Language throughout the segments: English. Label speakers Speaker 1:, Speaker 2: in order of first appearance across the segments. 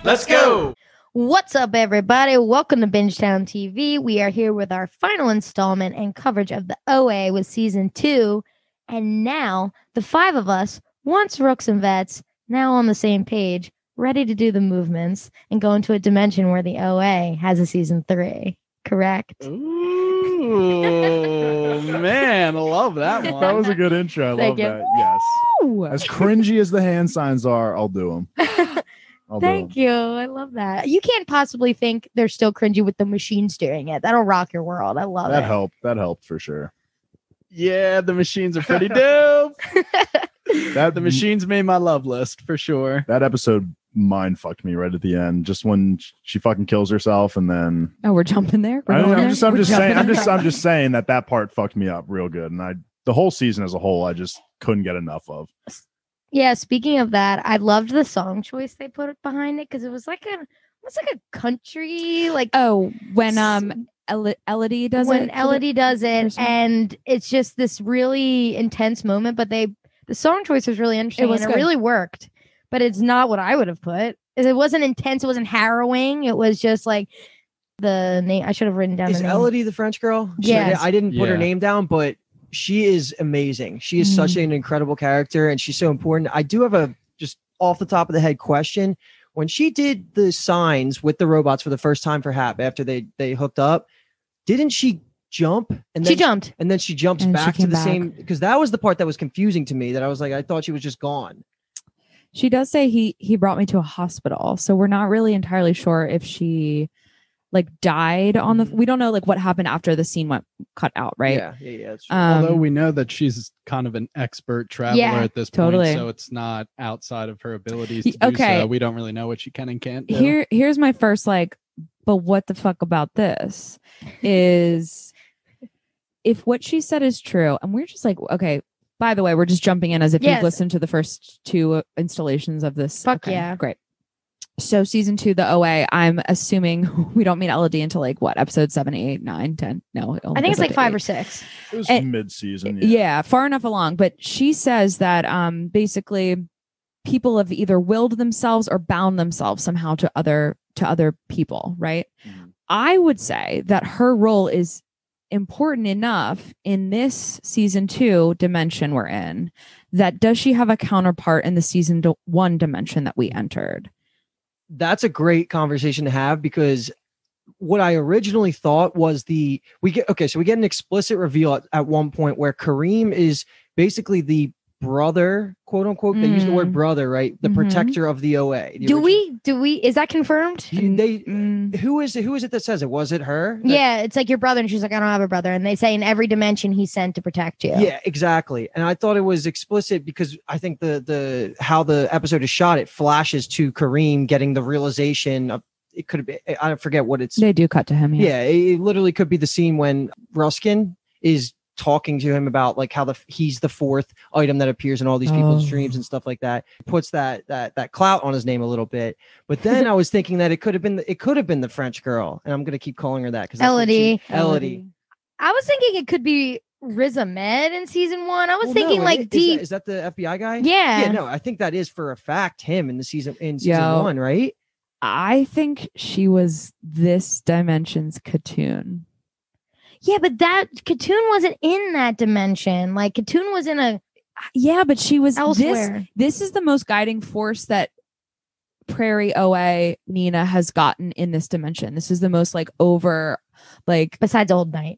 Speaker 1: Let's go.
Speaker 2: What's up, everybody? Welcome to Bingetown TV. We are here with our final installment and coverage of the OA with season 2. And now, the 5 of us, once rooks and vets, now on the same page, ready to do the movements and go into a dimension where the OA has a season 3. Correct?
Speaker 1: Ooh, man, I love that one.
Speaker 3: That was a good intro. I love that. Yes. As cringy as the hand signs are, I'll do them.
Speaker 2: Thank you. I love that. You can't possibly think they're still cringy with the machines doing it. That'll rock your world. I love
Speaker 3: that.
Speaker 2: it.
Speaker 3: That helped for sure.
Speaker 1: Yeah, the machines are pretty dope. The machines made my love list for sure.
Speaker 3: That episode mind fucked me right at the end. Just when she fucking kills herself, and then
Speaker 4: we're jumping there.
Speaker 3: I'm just saying that part fucked me up real good, and the whole season as a whole, I just couldn't get enough of.
Speaker 2: Yeah, speaking of that, I loved the song choice they put behind it because it was like a country
Speaker 4: when Elodie does
Speaker 2: when Elodie does it, and it's just this really intense moment. But the song choice was really interesting, and it really worked. But it's not what I would have put. It wasn't intense. It wasn't harrowing. It was just like the name. I should have written down.
Speaker 5: Is
Speaker 2: the name.
Speaker 5: Elodie the French girl?
Speaker 2: Yeah,
Speaker 5: I didn't put her name down, but she is amazing. She is such an incredible character, and she's so important. I do have a just off the top of the head question. When she did the signs with the robots for the first time for Hap after they hooked up, didn't she jump? And then
Speaker 2: she jumped,
Speaker 5: and then she jumps back to the same, because that was the part that was confusing to me. That I was like, I thought she was just gone.
Speaker 4: She does say he brought me to a hospital, so we're not really entirely sure if she died on the. We don't know what happened after the scene went cut out, right?
Speaker 5: Yeah. That's true.
Speaker 1: Although we know that she's kind of an expert traveler at this point, so it's not outside of her abilities to do so. We don't really know what she can and can't do.
Speaker 4: Here's my first but what the fuck about this is if what she said is true, and we're just okay. By the way, we're just jumping in as if you've listened to the first 2 installations of this.
Speaker 2: Fuck yeah.
Speaker 4: Great. So season 2, the OA, I'm assuming we don't meet Elodie until episode 7, 8, 9, 10. No,
Speaker 2: I think it's 5 or 6.
Speaker 3: It was mid-season.
Speaker 4: Yeah, far enough along. But she says that basically people have either willed themselves or bound themselves somehow to other people, right? Mm-hmm. I would say that her role is important enough in this season 2 dimension we're in that does she have a counterpart in the season 1 dimension that we entered?
Speaker 5: That's a great conversation to have, because what I originally thought was we get an explicit reveal at one point where Kareem is basically the brother, quote unquote. They use the word brother, right? The protector of the OA.
Speaker 2: Do we? Is that confirmed?
Speaker 5: Who is it that says it? Was it her?
Speaker 2: Yeah, it's like your brother, and she's like, I don't have a brother, and they say in every dimension he's sent to protect you.
Speaker 5: Yeah, exactly. And I thought it was explicit because I think the how the episode is shot, it flashes to Kareem getting the realization of. It could be, I forget what it's.
Speaker 4: They do cut to him.
Speaker 5: Yeah, it literally could be the scene when Ruskin is talking to him about how he's the 4th item that appears in all these people's dreams and stuff like that. Puts that clout on his name a little bit. But then I was thinking that it could have been the French girl, and I'm gonna keep calling her that because
Speaker 2: Elodie.
Speaker 5: I
Speaker 2: was thinking it could be Riz Ahmed in season 1. I was thinking
Speaker 5: is that the FBI guy?
Speaker 2: Yeah.
Speaker 5: No, I think that is for a fact him in season 1, right?
Speaker 4: I think she was this dimension's Katoon.
Speaker 2: Yeah, but that Katoon wasn't in that dimension. Katoon was in a...
Speaker 4: Yeah, but she was
Speaker 2: elsewhere.
Speaker 4: This is the most guiding force that Prairie OA Nina has gotten in this dimension. This is the most over...
Speaker 2: Besides Old Night.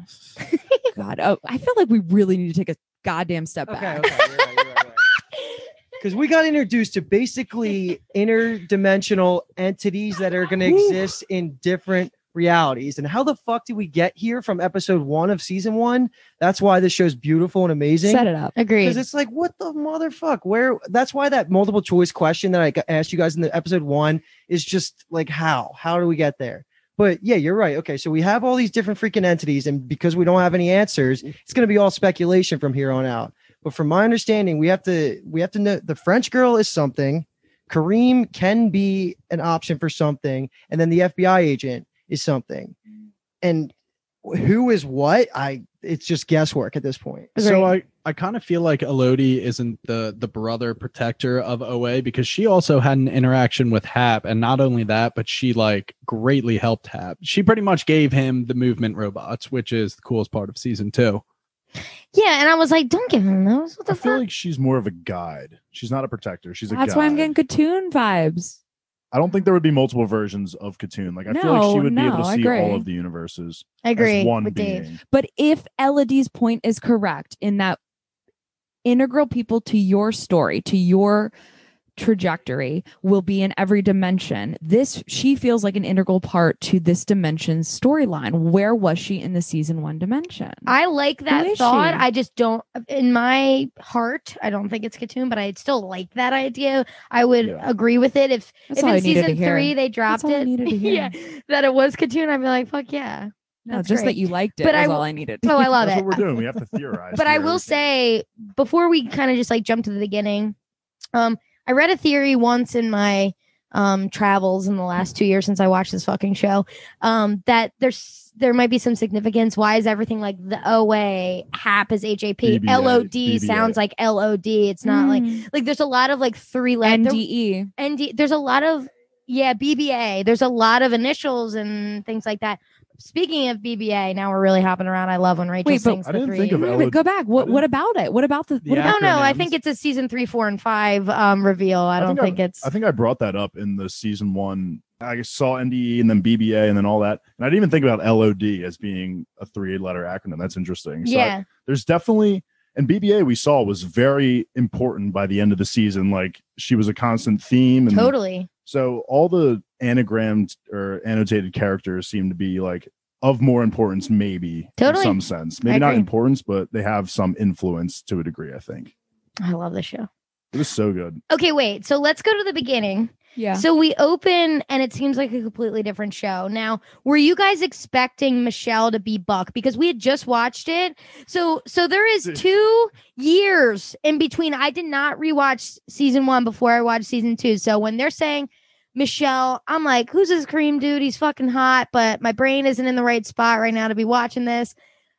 Speaker 4: God, I feel like we really need to take a goddamn step back.
Speaker 5: Okay, you're right. Because we got introduced to basically interdimensional entities that are going to exist in different realities. And how the fuck did we get here from episode 1 of season 1? That's why this show's beautiful and amazing.
Speaker 4: Set it up.
Speaker 2: Agreed.
Speaker 5: Because it's what the motherfuck? That's why that multiple choice question that I asked you guys in the episode 1 is just how do we get there? But yeah, you're right. Okay, so we have all these different freaking entities, and because we don't have any answers, it's going to be all speculation from here on out. But from my understanding, we have to know the French girl is something. Kareem can be an option for something, and then the FBI agent is something. And who is what? It's just guesswork at this point.
Speaker 3: So
Speaker 1: I kind of feel like Elodie isn't the brother protector of OA because she also had an interaction with Hap, and not only that, but she like greatly helped Hap. She pretty much gave him the movement robots, which is the coolest part of season 2.
Speaker 2: Yeah, and I was like, don't give him those. What the
Speaker 3: I feel
Speaker 2: fuck?
Speaker 3: like she's more of a guide. She's not a protector. She's a guide.
Speaker 4: That's why I'm getting Katoon vibes.
Speaker 3: I don't think there would be multiple versions of Katoon. Like I feel like she would be able to see all of the universes.
Speaker 2: I agree
Speaker 3: as one
Speaker 2: with
Speaker 3: being.
Speaker 2: Dave.
Speaker 4: But if Elodie's point is correct in that integral people to your story, to your trajectory, will be in every dimension, she feels like an integral part to this dimension's storyline. Where was she in the season 1 dimension?
Speaker 2: I like that thought. I just don't, in my heart, I don't think it's Katoon, but I still like that idea. I would agree with it if in season 3 they dropped it. Yeah, that it was Katoon. I'd be like, fuck yeah.
Speaker 4: No, just great. That you liked it.
Speaker 2: But
Speaker 4: was all I needed.
Speaker 2: Oh, I love
Speaker 3: That's
Speaker 2: it.
Speaker 3: what we're doing. We have to theorize.
Speaker 2: But I will say, before we kind of just like jump to the beginning, I read a theory once in my travels in the last 2 years since I watched this fucking show, that there might be some significance. Why is everything like the OA, HAP is HAP,
Speaker 3: BBA,
Speaker 2: LOD
Speaker 3: BBA.
Speaker 2: sounds like LOD. It's not like there's a lot of like 3 letters.
Speaker 4: NDE.
Speaker 2: There's a lot of BBA. There's a lot of initials and things like that. Speaking of BBA, now we're really hopping around. I love when Rachel sings
Speaker 3: I
Speaker 2: the
Speaker 3: didn't
Speaker 2: 3.
Speaker 3: think of LOD.
Speaker 4: Go back. What about it? What about the? What about
Speaker 2: No, I think it's a season 3, 4, and 5 reveal. I don't think it's.
Speaker 3: I think I brought that up in the season 1. I saw NDE and then BBA and then all that, and I didn't even think about LOD as being a 3-letter acronym. That's interesting. So
Speaker 2: yeah,
Speaker 3: there's definitely. And BBA we saw was very important by the end of the season. Like she was a constant theme. And
Speaker 2: totally.
Speaker 3: So all the anagrammed or annotated characters seem to be like of more importance, maybe in some sense. Maybe not importance, but they have some influence to a degree, I think.
Speaker 2: I love the show.
Speaker 3: It was so good.
Speaker 2: Okay, wait. So let's go to the beginning.
Speaker 4: Yeah.
Speaker 2: So we open and it seems like a completely different show. Now, were you guys expecting Michelle to be Buck? Because we had just watched it. So there is 2 years in between. I did not rewatch season 1 before I watched season 2. So when they're saying Michelle, I'm like, who's this Kareem dude? He's fucking hot, but my brain isn't in the right spot right now to be watching this.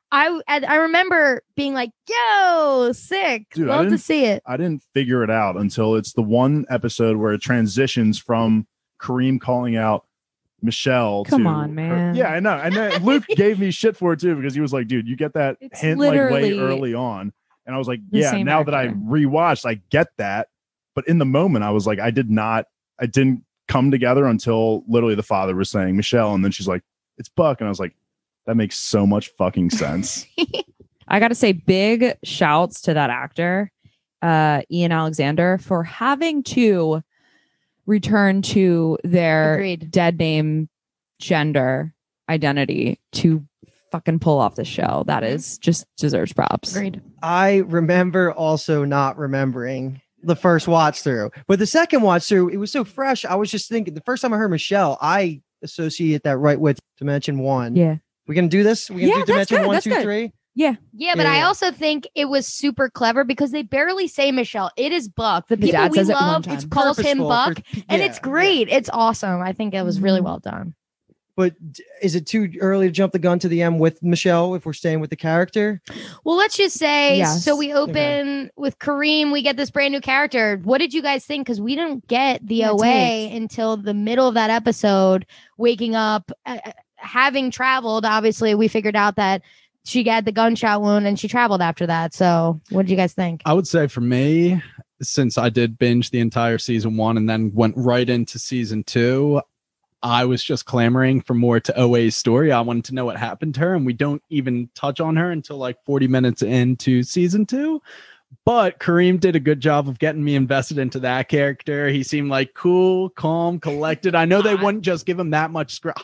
Speaker 2: I remember being like, yo, sick.
Speaker 3: Dude,
Speaker 2: love to see it.
Speaker 3: I didn't figure it out until it's the one episode where it transitions from Kareem calling out Michelle.
Speaker 4: Come on, man.
Speaker 3: Yeah, I know. Luke gave me shit for it too because he was like, dude, you get that hint like way early on. And I was like, yeah, now that I rewatched, I get that. But in the moment, I was like, I didn't come together until literally the father was saying Michelle. And then she's like, it's Buck. And I was like, that makes so much fucking sense.
Speaker 4: I got to say big shouts to that actor, Ian Alexander, for having to return to their dead name gender identity to fucking pull off the show. That is just deserves props.
Speaker 2: Agreed.
Speaker 5: I remember also not remembering the first watch through, but the second watch through, it was so fresh. I was just thinking the first time I heard Michelle, I associate that right with Dimension 1.
Speaker 4: Yeah.
Speaker 5: We're going to do this? We're going to do Dimension 1, 2, 3?
Speaker 4: Yeah.
Speaker 2: Yeah, but I also think it was super clever because they barely say Michelle. It is Buck. The people we love, it calls him Buck, and it's great. It's awesome. I think it was really well done.
Speaker 5: But is it too early to jump the gun to the M with Michelle if we're staying with the character?
Speaker 2: Well, let's just say, so we open with Kareem. We get this brand new character. What did you guys think? Because we didn't get the OA until the middle of that episode, waking up, having traveled. Obviously, we figured out that she got the gunshot wound and she traveled after that. So what did you guys think?
Speaker 1: I would say for me, since I did binge the entire season 1 and then went right into season 2, I was just clamoring for more to OA's story. I wanted to know what happened to her, and we don't even touch on her until like 40 minutes into season 2. But Kareem did a good job of getting me invested into that character. He seemed like cool, calm, collected. I know they wouldn't just give him that much screen.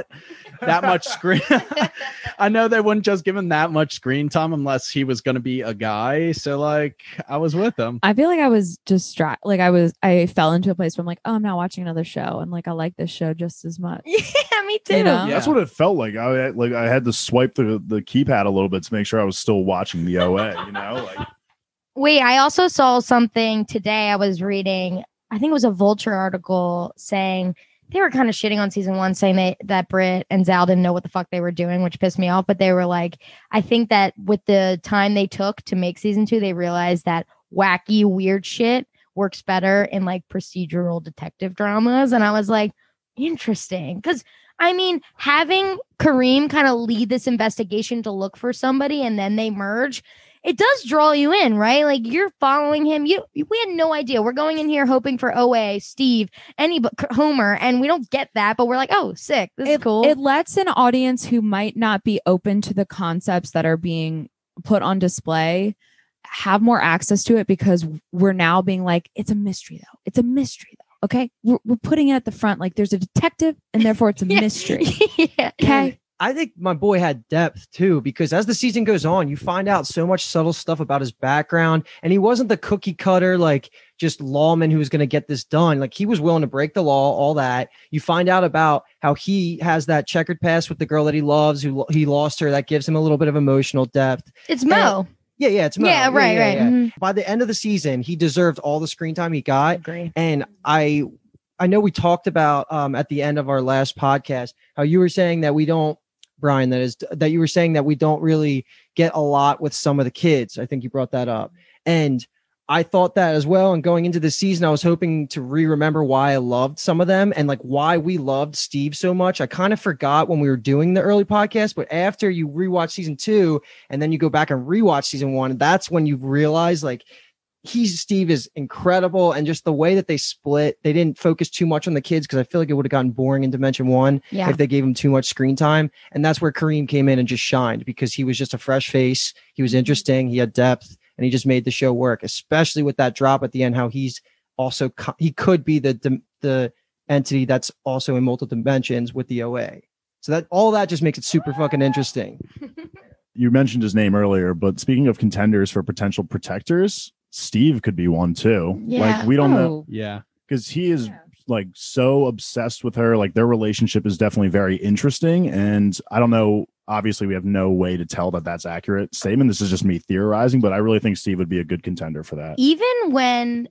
Speaker 1: I know they wouldn't just give him that much screen time unless he was going to be a guy. So like, I was with him.
Speaker 4: I feel like I was distracted. Like I fell into a place where I'm like, oh, I'm not watching another show, and like I like this show just as much.
Speaker 2: Yeah, me too.
Speaker 4: You know?
Speaker 3: That's what it felt like. I had to swipe the keypad a little bit to make sure I was still watching the OA. You know, like.
Speaker 2: Wait, I also saw something today. I was reading, I think it was a Vulture article saying they were kind of shitting on season 1, saying that Britt and Zal didn't know what the fuck they were doing, which pissed me off. But they were like, I think that with the time they took to make season 2, they realized that wacky, weird shit works better in like procedural detective dramas. And I was like, interesting. Because I mean, having Kareem kind of lead this investigation to look for somebody and then they merge, it does draw you in, right? Like you're following him. We had no idea. We're going in here hoping for OA, Steve, Homer, and we don't get that, but we're like, oh, sick. This is cool.
Speaker 4: It lets an audience who might not be open to the concepts that are being put on display have more access to it, because we're now being like, it's a mystery though. It's a mystery though. Okay. We're putting it at the front. Like there's a detective and therefore it's a mystery.
Speaker 2: Yeah.
Speaker 4: Okay.
Speaker 5: I think my boy had depth too, because as the season goes on, you find out so much subtle stuff about his background. And he wasn't the cookie cutter, like just lawman who was going to get this done. Like he was willing to break the law, all that. You find out about how he has that checkered past with the girl that he loves, who he lost her. That gives him a little bit of emotional depth.
Speaker 2: It's Mo.
Speaker 5: Yeah, it's Mo.
Speaker 2: Yeah, right. Mm-hmm.
Speaker 5: By the end of the season, he deserved all the screen time he got.
Speaker 2: Agree.
Speaker 5: And I know we talked about at the end of our last podcast how you were saying that we don't, Brian, that you were saying that we don't really get a lot with some of the kids. I think you brought that up. And I thought that as well. And going into the season, I was hoping to remember why I loved some of them and like why we loved Steve so much. I kind of forgot when we were doing the early podcast, but after you rewatch season 2 and then you go back and rewatch season 1, that's when you realize like Steve is incredible. And just the way that they split, they didn't focus too much on the kids, because I feel like it would have gotten boring in Dimension 1 if they gave him too much screen time. And that's where Kareem came in and just shined, because he was just a fresh face. He was interesting. He had depth, and he just made the show work, especially with that drop at the end, how he's also, he could be the entity that's also in multiple dimensions with the OA. So that all that just makes it super fucking interesting.
Speaker 3: You mentioned his name earlier, but speaking of contenders for potential protectors, Steve could be one too.
Speaker 2: Yeah.
Speaker 3: Like we don't know.
Speaker 1: Yeah.
Speaker 3: Because he is like so obsessed with her. Like their relationship is definitely very interesting. And I don't know. Obviously, we have no way to tell that that's accurate statement. This is just me theorizing, but I really think Steve would be a good contender for that.
Speaker 2: Even when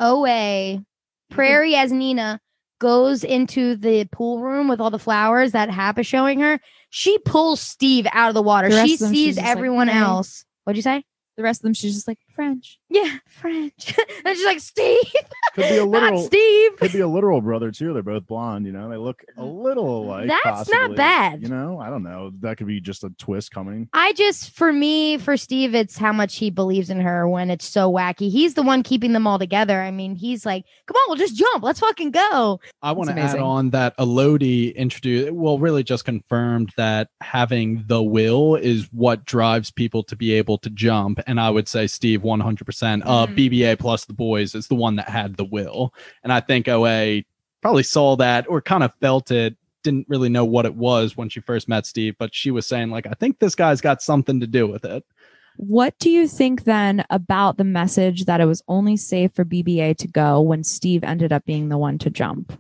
Speaker 2: OA, Prairie as Nina, goes into the pool room with all the flowers that Hap is showing her, she pulls Steve out of the water. She sees everyone else. What'd you say?
Speaker 4: The rest of them, she's just like, French.
Speaker 2: Yeah, French. And she's like, Steve.
Speaker 3: Could be a literal
Speaker 2: Not Steve.
Speaker 3: Could be a literal brother too. They're both blonde, you know. They look a little alike.
Speaker 2: That's
Speaker 3: possibly.
Speaker 2: not bad.
Speaker 3: You know, I don't know. That could be just a twist coming.
Speaker 2: For Steve, it's how much he believes in her when it's so wacky. He's the one keeping them all together. I mean, he's like, come on, we'll just jump. Let's fucking go.
Speaker 1: I want to add on that Elodie really just confirmed that having the will is what drives people to be able to jump. And I would say Steve 100%. BBA plus the boys is the one that had the will. And I think OA probably saw that or kind of felt it. Didn't really know what it was when she first met Steve, but she was saying like, I think this guy's got something to do with it.
Speaker 4: What do you think then about the message that it was only safe for BBA to go when Steve ended up being the one to jump?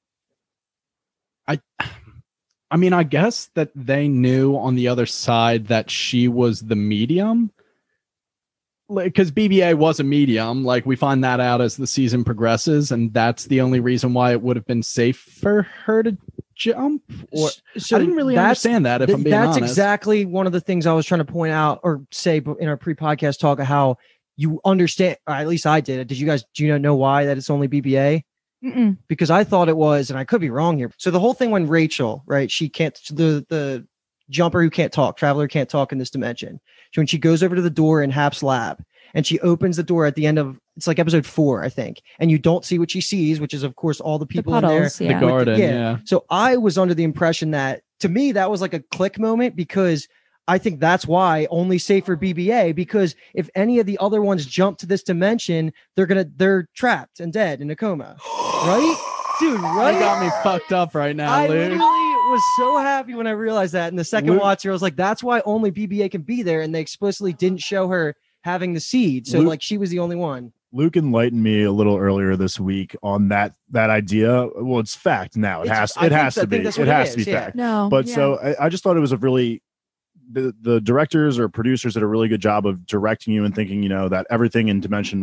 Speaker 1: I mean, I guess that they knew on the other side that she was the medium, because BBA was a medium. Like we find that out as the season progresses, and that's the only reason why it would have been safe for her to jump. Or so I didn't really understand that. If I'm being honest,
Speaker 5: that's exactly one of the things I was trying to point out or say in our pre-podcast talk of how you understand, or at least I did. Do you know why that it's only BBA?
Speaker 4: Mm-mm.
Speaker 5: Because I thought it was, and I could be wrong here. So the whole thing when Rachel, right, she can't, the jumper who can't talk, traveler can't talk in this dimension. So when she goes over to the door in Hap's lab and she opens the door at the end of, it's like episode 4, I think. And you don't see what she sees, which is of course all the people
Speaker 4: puddles,
Speaker 5: in there.
Speaker 1: the garden. Yeah.
Speaker 5: So I was under the impression that to me, that was like a click moment, because I think that's why only safe for BBA, because if any of the other ones jump to this dimension, they're trapped and dead in a coma. Right? Dude, right?
Speaker 1: You got me fucked up right now,
Speaker 5: I
Speaker 1: Luke.
Speaker 5: literally was so happy when I realized that. In the second watch, I was like, that's why only BBA can be there. And they explicitly didn't show her having the seed. So like she was the only one.
Speaker 3: Luke enlightened me a little earlier this week on that idea. Well, it's fact now. It has to be fact.
Speaker 4: No,
Speaker 3: but so I just thought it was a really, the directors or producers did a really good job of directing you and thinking, you know, that everything in Dimension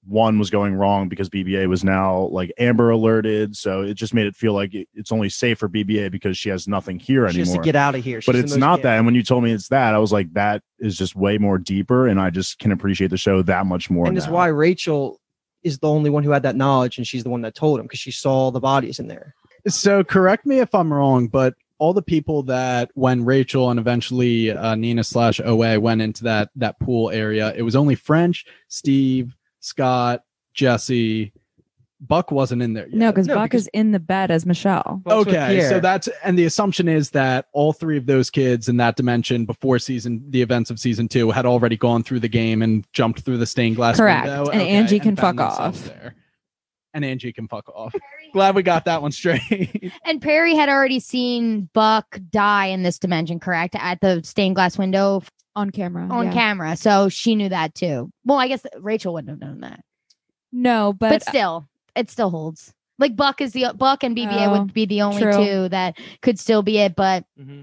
Speaker 3: one was going wrong because BBA was now like Amber alerted. So it just made it feel like it's only safe for BBA because she has nothing here anymore.
Speaker 5: Just to get out of here.
Speaker 3: But it's not that. And when you told me it's that, I was like, that is just way more deeper. And I just can appreciate the show that much more.
Speaker 5: And
Speaker 3: now.
Speaker 5: it's why Rachel is the only one who had that knowledge. And she's the one that told him because she saw the bodies in there.
Speaker 1: So correct me if I'm wrong, but all the people that when Rachel and eventually Nina/OA went into that pool area, it was only French, Steve, Scott, Jesse. Buck wasn't in there yet.
Speaker 4: No, because Buck is in the bed as Michelle.
Speaker 1: Okay, so and the assumption is that all three of those kids in that dimension before the events of season 2 had already gone through the game and jumped through the stained glass
Speaker 4: Correct.
Speaker 1: window.
Speaker 4: And Angie can fuck off.
Speaker 1: There. And Angie can fuck off. Glad we got that one straight.
Speaker 2: And Perry had already seen Buck die in this dimension, correct? At the stained glass window
Speaker 4: on camera.
Speaker 2: Camera. So she knew that too. Well, I guess Rachel wouldn't have known that.
Speaker 4: No, but
Speaker 2: still, it still holds. Like Buck and BBA would be the only two that could still be it. But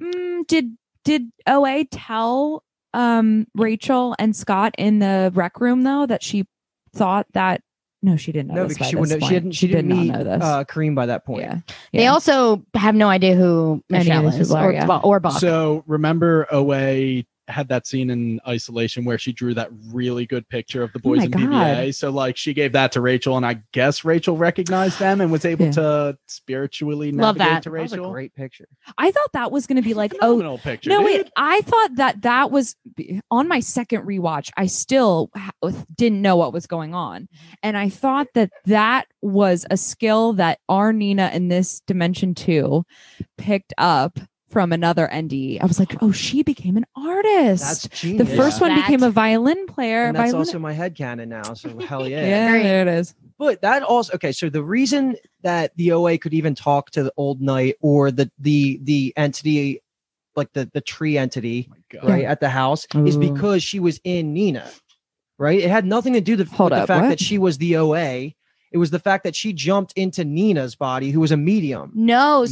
Speaker 4: did OA tell Rachel and Scott in the rec room though that she thought that? No, she didn't know.
Speaker 5: No,
Speaker 4: this
Speaker 5: because
Speaker 4: she
Speaker 5: didn't
Speaker 4: did
Speaker 5: meet
Speaker 4: not know this.
Speaker 5: Kareem by that point.
Speaker 4: Yeah.
Speaker 2: They also have no idea who Michelle is or Buck.
Speaker 1: So remember OA had that scene in Isolation where she drew that really good picture of the boys in BBA. So like she gave that to Rachel, and I guess Rachel recognized them and was able to spiritually navigate to Rachel.
Speaker 5: That was a great picture.
Speaker 4: I thought that was going to be like,
Speaker 1: picture.
Speaker 4: No, wait. I thought that was on my second rewatch. I still didn't know what was going on, and I thought that was a skill that our Nina in this dimension 2 picked up from another ND. I was like, oh, she became an artist.
Speaker 5: That's genius.
Speaker 4: The first one became a violin player.
Speaker 5: And that's also my headcanon now. So hell yeah.
Speaker 4: Yeah, there it is.
Speaker 5: But that also so the reason that the OA could even talk to the old knight or the entity, like the tree entity, right, at the house is because she was in Nina. Right? It had nothing to do with the fact that she was the OA. It was the fact that she jumped into Nina's body, who was a medium.
Speaker 2: No,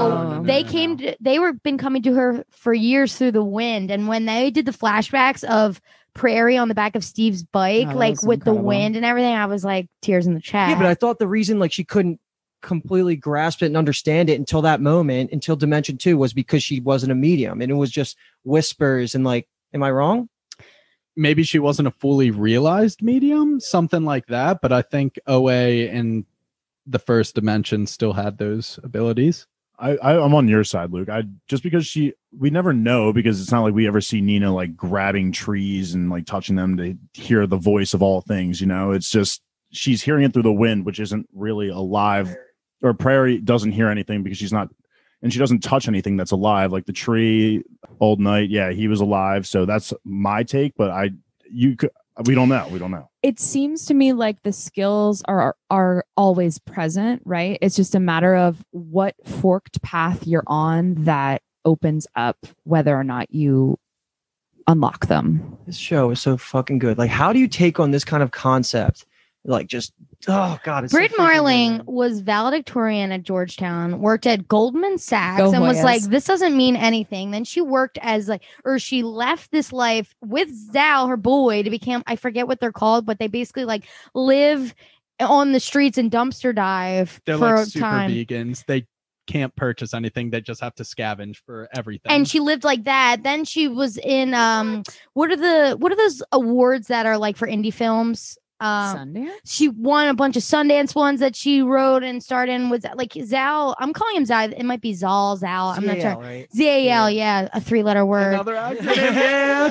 Speaker 2: they were been coming to her for years through the wind. And when they did the flashbacks of Prairie on the back of Steve's bike, like with the wind and everything, I was like tears in the chat.
Speaker 5: Yeah, but I thought the reason like she couldn't completely grasp it and understand it until that moment, until Dimension 2, was because she wasn't a medium. And it was just whispers and like, am I wrong?
Speaker 1: Maybe she wasn't a fully realized medium, something like that. But I think OA in the first dimension still had those abilities.
Speaker 3: I'm on your side, Luke. Just because we never know, because it's not like we ever see Nina like grabbing trees and like touching them to hear the voice of all things. You know, it's just she's hearing it through the wind, which isn't really alive. Or Prairie doesn't hear anything because she's not. And she doesn't touch anything that's alive, like the tree. Old Knight, yeah, he was alive. So that's my take. But we don't know. We don't know.
Speaker 4: It seems to me like the skills are always present, right? It's just a matter of what forked path you're on that opens up whether or not you unlock them.
Speaker 5: This show is so fucking good. Like, how do you take on this kind of concept? Like, just God.
Speaker 2: Britt Marling was valedictorian at Georgetown, worked at Goldman Sachs, and was like, this doesn't mean anything. Then she worked as she left this life with Zal, her boy, to become, I forget what they're called, but they basically like live on the streets and dumpster dive
Speaker 1: they're
Speaker 2: for
Speaker 1: like
Speaker 2: a time.
Speaker 1: Super vegans. They can't purchase anything. They just have to scavenge for everything.
Speaker 2: And she lived like that. Then she was in what are those awards that are like for indie films?
Speaker 4: Sundance?
Speaker 2: She won a bunch of Sundance ones that she wrote and starred in. Was like Zal? I'm calling him Zal. It might be Zal. I'm not sure. Right? ZAL, yeah, a 3-letter word.
Speaker 1: Another acronym.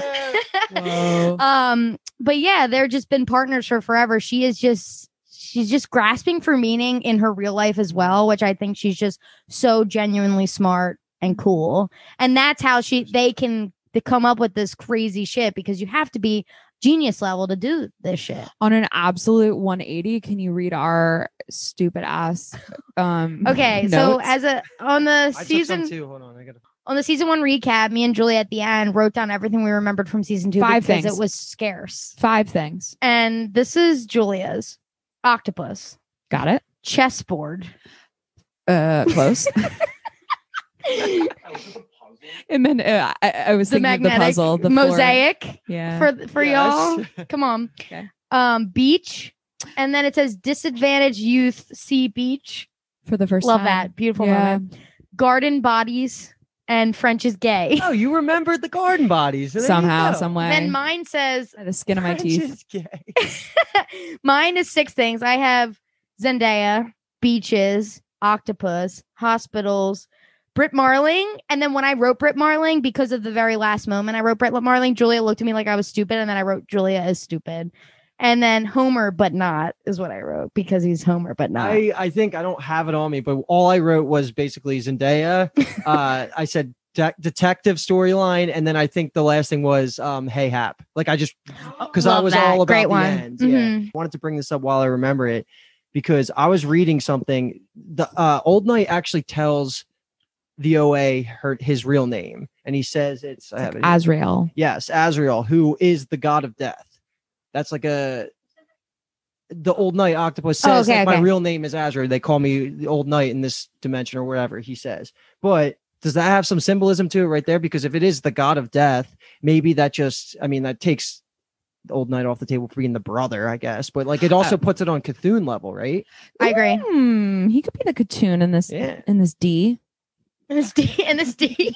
Speaker 2: But yeah, they're just been partners for forever. She's just grasping for meaning in her real life as well, which I think she's just so genuinely smart and cool. And that's how they can come up with this crazy shit, because you have to be genius level to do this shit.
Speaker 4: On an absolute 180, can you read our stupid ass
Speaker 2: okay,
Speaker 4: notes?
Speaker 2: So on the season
Speaker 5: hold on,
Speaker 2: on the season 1 recap, me and Julie at the end wrote down everything we remembered from season 2
Speaker 4: 5
Speaker 2: because
Speaker 4: things.
Speaker 2: It was scarce.
Speaker 4: 5 things.
Speaker 2: And this is Julia's. Octopus.
Speaker 4: Got it.
Speaker 2: Chessboard.
Speaker 4: Close. And then I was thinking of the puzzle, the
Speaker 2: mosaic.
Speaker 4: Floor. Yeah.
Speaker 2: For y'all. Come on.
Speaker 4: Okay.
Speaker 2: Beach. And then it says disadvantaged youth see beach.
Speaker 4: For the first
Speaker 2: Love
Speaker 4: time.
Speaker 2: that. Beautiful moment. Garden bodies and French is gay.
Speaker 5: Oh, you remembered the garden bodies. There you
Speaker 4: Somehow,
Speaker 5: go.
Speaker 4: some way.
Speaker 2: Then mine says
Speaker 4: By the skin of my
Speaker 5: French
Speaker 4: teeth.
Speaker 5: is gay.
Speaker 2: mine is 6 things. I have Zendaya, beaches, octopus, hospitals, Britt Marling. And then when I wrote Britt Marling, because of the very last moment I wrote Britt Marling, Julia looked at me like I was stupid. And then I wrote Julia is stupid. And then Homer, but not is what I wrote because he's Homer, but not.
Speaker 5: I think I don't have it on me, but all I wrote was basically Zendaya. I said detective storyline, and then I think the last thing was Hey Hap. Like I just because I
Speaker 2: Love
Speaker 5: was
Speaker 2: that.
Speaker 5: all about
Speaker 2: Great
Speaker 5: the
Speaker 2: one.
Speaker 5: end. Yeah,
Speaker 2: Mhm.
Speaker 5: wanted to bring this up while I remember it because I was reading something. The Old Knight actually tells the OA his real name, and he says it's I have it here.
Speaker 4: Azrael.
Speaker 5: Yes, Azrael, who is the god of death. That's like the Old Knight octopus says
Speaker 2: okay,
Speaker 5: my
Speaker 2: okay.
Speaker 5: real name is Azrael. They call me the Old Knight in this dimension or whatever he says. But does that have some symbolism to it right there? Because if it is the god of death, maybe that that takes the Old Knight off the table for being the brother, I guess. But like it also puts it on Cthulhu level, right?
Speaker 2: I agree.
Speaker 4: He could be the Katoon in this
Speaker 5: Yeah.
Speaker 4: in this D.
Speaker 2: And this D.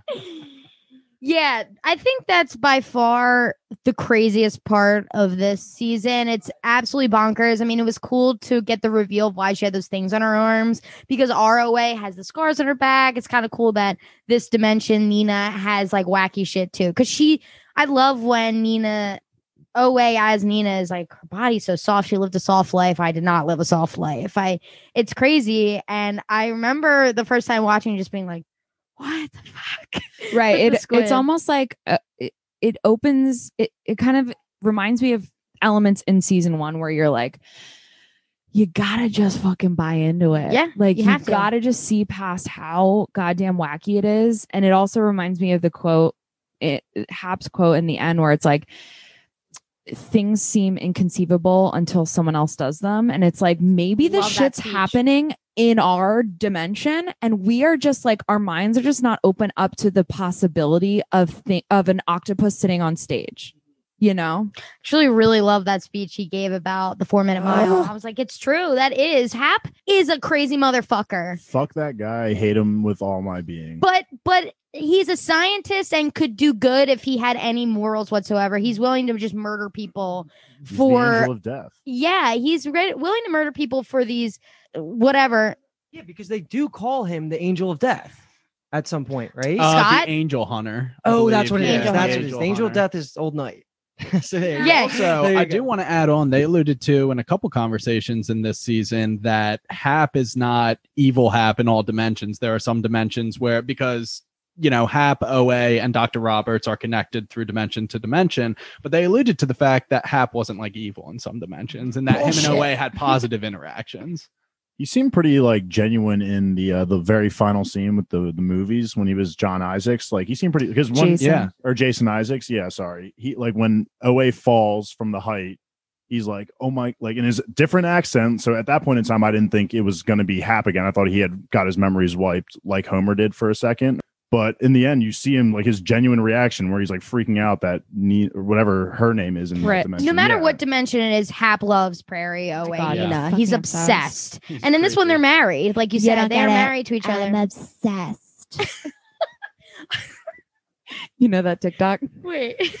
Speaker 2: Yeah, I think that's by far the craziest part of this season. It's absolutely bonkers. I mean, it was cool to get the reveal of why she had those things on her arms because ROA has the scars on her back. It's kind of cool that this dimension, Nina, has like wacky shit too. Because I love when OA as Nina is like her body's so soft. She lived a soft life. I did not live a soft life. It's crazy. And I remember the first time watching just being like, what the fuck?
Speaker 4: Right.
Speaker 2: With the squid.
Speaker 4: It's almost like it opens. It kind of reminds me of elements in season 1 where you're like, you gotta just fucking buy into it.
Speaker 2: Yeah,
Speaker 4: like
Speaker 2: you
Speaker 4: you
Speaker 2: have to.
Speaker 4: gotta just see past how goddamn wacky it is. And it also reminds me of the quote, Hap's quote in the end, where it's like, things seem inconceivable until someone else does them, and it's like maybe this
Speaker 2: Love that
Speaker 4: shit's
Speaker 2: speech.
Speaker 4: happening in our dimension and we are just like our minds are just not open up to the possibility of an octopus sitting on stage, you know.
Speaker 2: Actually really love that speech he gave about the 4-minute mile. I was like, it's true. Hap is a crazy motherfucker.
Speaker 3: Fuck that guy. I hate him with all my being.
Speaker 2: But he's a scientist and could do good if he had any morals whatsoever. He's willing to just murder people
Speaker 3: He's the
Speaker 2: for
Speaker 3: angel of death.
Speaker 2: yeah, he's willing to murder people for these whatever.
Speaker 5: Yeah, because they do call him the Angel of Death at some point, right?
Speaker 2: Scott?
Speaker 1: The Angel Hunter. I
Speaker 5: Oh, that's
Speaker 1: believe.
Speaker 5: what it is.
Speaker 2: Angel
Speaker 5: That's
Speaker 2: Hunter.
Speaker 5: what it is. The Angel of Death is Old Knight. So there you
Speaker 2: Yeah.
Speaker 5: go.
Speaker 1: Also,
Speaker 5: There you
Speaker 1: I
Speaker 5: go.
Speaker 1: do want to add on, they alluded to in a couple conversations in this season that Hap is not evil Hap in all dimensions. There are some dimensions where, because, Hap, OA, and Dr. Roberts are connected through dimension to dimension, but they alluded to the fact that Hap wasn't like evil in some dimensions and that him and OA had positive interactions.
Speaker 3: He seemed pretty like genuine in the very final scene with the movies when he was John Isaacs. Like he seemed pretty because Jason Isaacs. Yeah, sorry. He like when OA falls from the height, he's like, oh my, like in his different accent. So at that point in time, I didn't think it was going to be Hap again. I thought he had got his memories wiped like Homer did for a second. But in the end, you see him like his genuine reaction where he's like freaking out that or whatever her name is in that dimension.
Speaker 2: No matter
Speaker 3: Yeah.
Speaker 2: what dimension it is, Hap loves Prairie OA.
Speaker 4: God,
Speaker 2: Nina.
Speaker 4: yeah.
Speaker 2: He's
Speaker 4: Fucking
Speaker 2: obsessed.
Speaker 1: He's
Speaker 2: And in this one,
Speaker 1: creepy.
Speaker 2: they're married. Like you said, they're married to each other.
Speaker 4: obsessed. You know that TikTok?
Speaker 2: Wait.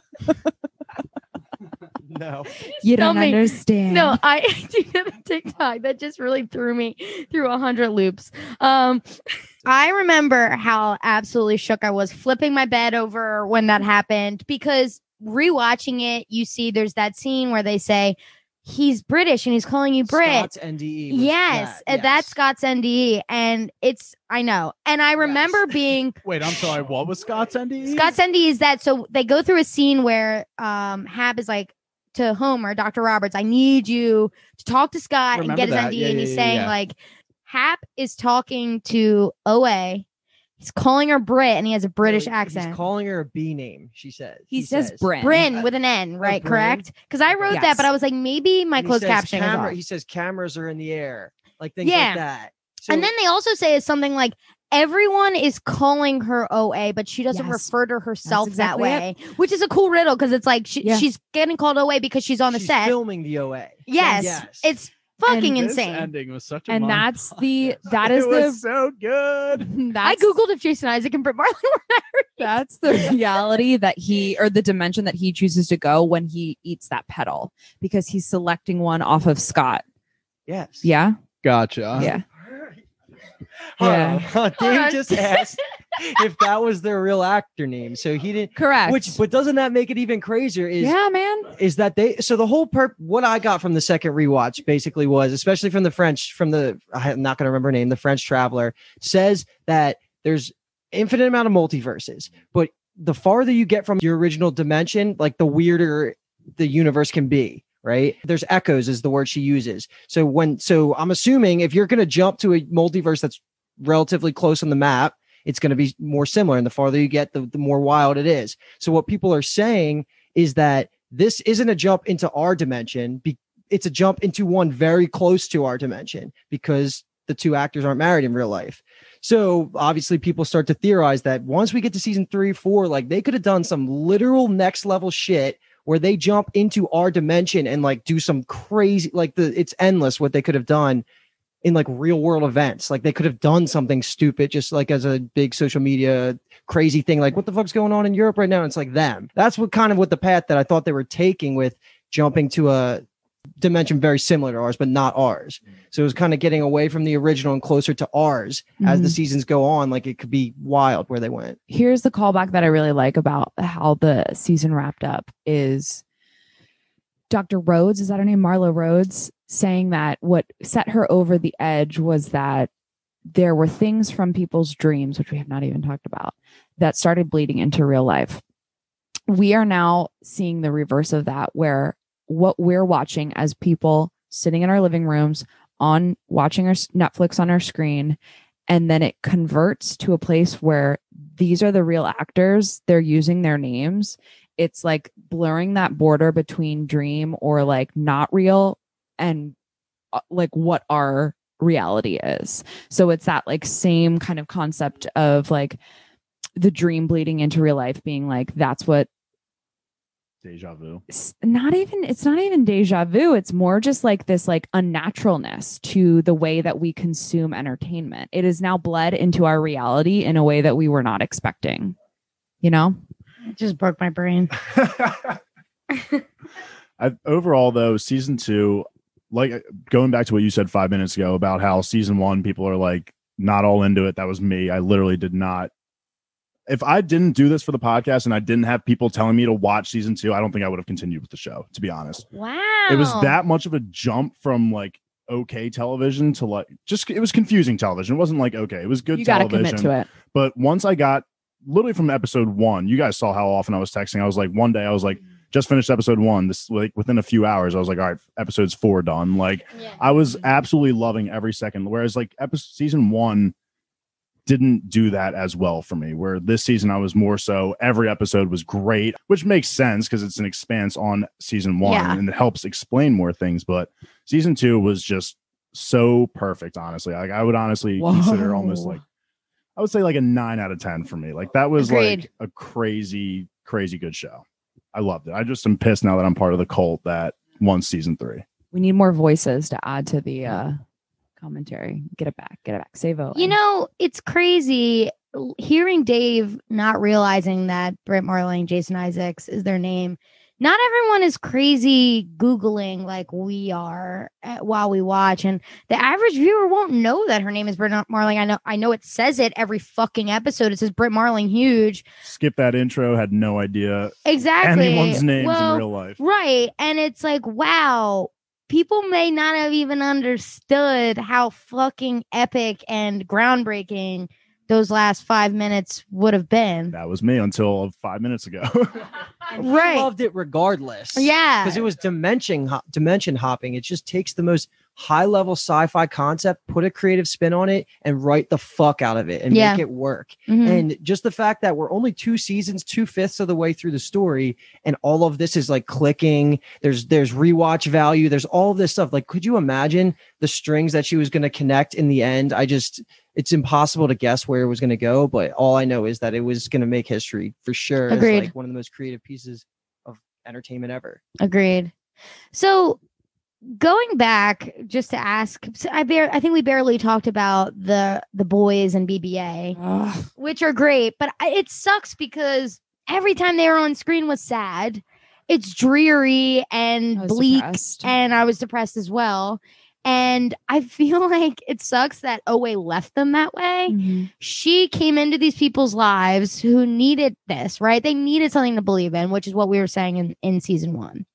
Speaker 5: No.
Speaker 4: You don't
Speaker 2: Tell me.
Speaker 4: understand.
Speaker 2: No, I do know the TikTok that just really threw me through 100 loops. I remember how absolutely shook I was flipping my bed over when that happened because rewatching it, you see there's that scene where they say he's British and he's calling you Brit.
Speaker 5: Scott's NDE. was
Speaker 2: Yes,
Speaker 5: that,
Speaker 2: that's Scott's NDE, and I know, and I remember being
Speaker 1: Wait, I'm sorry. What was Scott's NDE?
Speaker 2: Scott's NDE is that so they go through a scene where Hap is like to Homer, Dr. Roberts, I need you to talk to Scott and get his
Speaker 1: Remember that.
Speaker 2: NDE,
Speaker 1: Yeah,
Speaker 2: and he's
Speaker 1: yeah,
Speaker 2: saying
Speaker 1: yeah.
Speaker 2: like Hap is talking to OA, he's calling her Brit, and he has a British accent.
Speaker 5: He's calling her a B name, she says.
Speaker 4: He says Bryn.
Speaker 2: Bryn with an N, right?
Speaker 5: Bryn?
Speaker 2: Correct? Because I wrote that,
Speaker 4: Yes.
Speaker 2: but I was like, maybe my
Speaker 5: And he
Speaker 2: closed
Speaker 5: says
Speaker 2: captioning was off.
Speaker 5: He says cameras are in the air, like things
Speaker 2: Yeah.
Speaker 5: like that. So,
Speaker 2: And then they also say it's something like everyone is calling her OA, but she doesn't refer to herself that way, which is a cool riddle because it's like she's getting called OA because she's on the set
Speaker 5: filming the OA.
Speaker 2: Yes. It's fucking insane.
Speaker 1: Ending was such a
Speaker 4: and that is
Speaker 3: it was so good.
Speaker 2: I googled if Jason Isaac and Brit Marley were married.
Speaker 4: That's the reality that the dimension that he chooses to go when he eats that petal, because he's selecting one off of Scott.
Speaker 5: Yes.
Speaker 4: Yeah.
Speaker 1: Gotcha.
Speaker 4: Yeah.
Speaker 5: Dave just asked if that was their real actor name, so he didn't.
Speaker 4: Correct.
Speaker 5: But doesn't that make it even crazier? Is that so the whole what I got from the second rewatch basically was, especially from I'm not going to remember her name, the French Traveler, says that there's infinite amount of multiverses, but the farther you get from your original dimension, like the weirder the universe can be. Right. There's echoes is the word she uses. So I'm assuming if you're going to jump to a multiverse that's relatively close on the map, it's going to be more similar. And the farther you get, the more wild it is. So what people are saying is that this isn't a jump into our dimension. It's a jump into one very close to our dimension because the two actors aren't married in real life. So obviously people start to theorize that once we get to season 3, 4, like they could have done some literal next level shit where they jump into our dimension and like do some crazy, like it's endless what they could have done in like real world events. Like they could have done something stupid, just like as a big social media crazy thing. Like what the fuck's going on in Europe right now? It's like them. That's what the path that I thought they were taking with jumping to a dimension very similar to ours, but not ours. So it was kind of getting away from the original and closer to ours as the seasons go on. Like it could be wild where they went.
Speaker 4: Here's the callback that I really like about how the season wrapped up is Dr. Rhodes, is that her name? Marla Rhodes, saying that what set her over the edge was that there were things from people's dreams, which we have not even talked about, that started bleeding into real life. We are now seeing the reverse of that, where what we're watching as people sitting in our living rooms on watching our Netflix on our screen, and then it converts to a place where these are the real actors, they're using their names. It's like blurring that border between dream or like not real and like what our reality is. So it's that like same kind of concept of like the dream bleeding into real life being like, that's what
Speaker 3: deja vu.
Speaker 4: It's not even deja vu. It's more just like this like unnaturalness to the way that we consume entertainment. It is now bled into our reality in a way that we were not expecting. You know?
Speaker 2: It just broke my brain.
Speaker 3: Overall though, season 2, like going back to what you said 5 minutes ago about how season 1 people are like not all into it. That was me. I literally did not. If I didn't do this for the podcast and I didn't have people telling me to watch season 2, I don't think I would have continued with the show, to be honest.
Speaker 2: Wow.
Speaker 3: It was that much of a jump from like okay television to like it was confusing television. It wasn't like okay, it was good television.
Speaker 4: You got to commit to it.
Speaker 3: But once I got literally from episode 1, you guys saw how often I was texting. I was like, one day I was like, just finished episode 1. This like within a few hours, I was like, all right, episode's 4 done. Like I was absolutely loving every second. Whereas like season 1 didn't do that as well for me, where this season I was more so every episode was great, which makes sense because it's an expanse on season 1 and it helps explain more things. But season 2 was just so perfect, honestly. Like I would honestly consider almost like, I would say like a 9 out of 10 for me. Like that was like a crazy, crazy good show. I loved it. I just am pissed now that I'm part of the cult that won season 3.
Speaker 4: We need more voices to add to the commentary. Get it back. Save O.
Speaker 2: You know, it's crazy hearing Dave not realizing that Brit Marley and Jason Isaacs is their name. Not everyone is crazy Googling like we are while we watch, and the average viewer won't know that her name is Brit Marling. I know it says it every fucking episode. It says Brit Marling huge.
Speaker 3: Skip that intro. Had no idea
Speaker 2: exactly
Speaker 3: anyone's names in real life.
Speaker 2: Right, and it's like, wow. People may not have even understood how fucking epic and groundbreaking those last 5 minutes would have been.
Speaker 3: That was me until 5 minutes ago.
Speaker 5: And he
Speaker 2: Right.
Speaker 5: loved it regardless.
Speaker 2: Yeah.
Speaker 5: Because it was dimension hopping. It just takes the most high level sci-fi concept, put a creative spin on it, and write the fuck out of it and
Speaker 2: Yeah.
Speaker 5: make it work.
Speaker 2: Mhm.
Speaker 5: And just the fact that we're only 2 seasons, 2/5 of the way through the story, and all of this is like clicking. There's rewatch value. There's all this stuff. Like, could you imagine the strings that she was going to connect in the end? It's impossible to guess where it was going to go, but all I know is that it was going to make history for sure.
Speaker 2: Agreed.
Speaker 5: It's like one of the most creative pieces of entertainment ever.
Speaker 2: Agreed. So going back, just to ask, I think we barely talked about the boys and BBA, which are great, but it sucks because every time they were on screen was sad. It's dreary and bleak,
Speaker 4: depressed.
Speaker 2: and I was depressed as well. And I feel like it sucks that Owe left them that way.
Speaker 4: Mhm.
Speaker 2: She came into these people's lives who needed this, right? They needed something to believe in, which is what we were saying in season 1.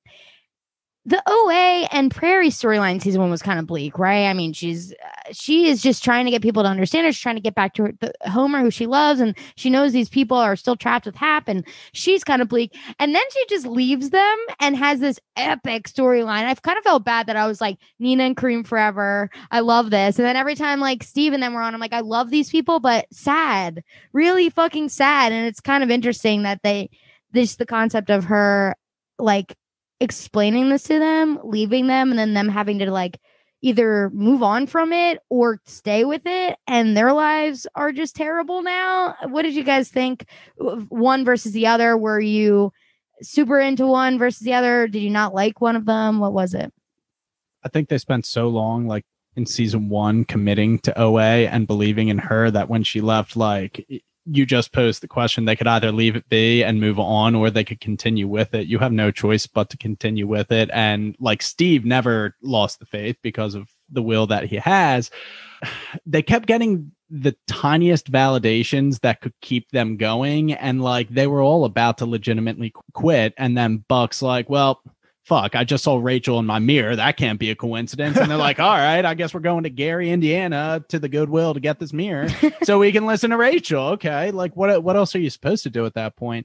Speaker 2: The OA and Prairie storyline season 1 was kind of bleak, right? I mean, she is just trying to get people to understand her. She's trying to get back to the Homer, who she loves, and she knows these people are still trapped with Hap, and she's kind of bleak. And then she just leaves them and has this epic storyline. I've kind of felt bad that I was like, Nina and Kareem forever. I love this. And then every time like Steve and them were on, I'm like, I love these people, but sad, really fucking sad. And it's kind of interesting that the concept of her like explaining this to them, leaving them, and then them having to like either move on from it or stay with it, and their lives are just terrible now. What did you guys think? One versus the other? Were you super into one versus the other? Did you not like one of them? What was it?
Speaker 1: I think they spent so long, like in season 1, committing to OA and believing in her that when she left, like you just posed the question, they could either leave it be and move on, or they could continue with it. You have no choice but to continue with it. And like Steve never lost the faith because of the will that he has. They kept getting the tiniest validations that could keep them going. And like, they were all about to legitimately quit. And then Buck's like, well, fuck, I just saw Rachel in my mirror. That can't be a coincidence. And they're like, all right, I guess we're going to Gary, Indiana to the Goodwill to get this mirror so we can listen to Rachel. Okay. Like what else are you supposed to do at that point?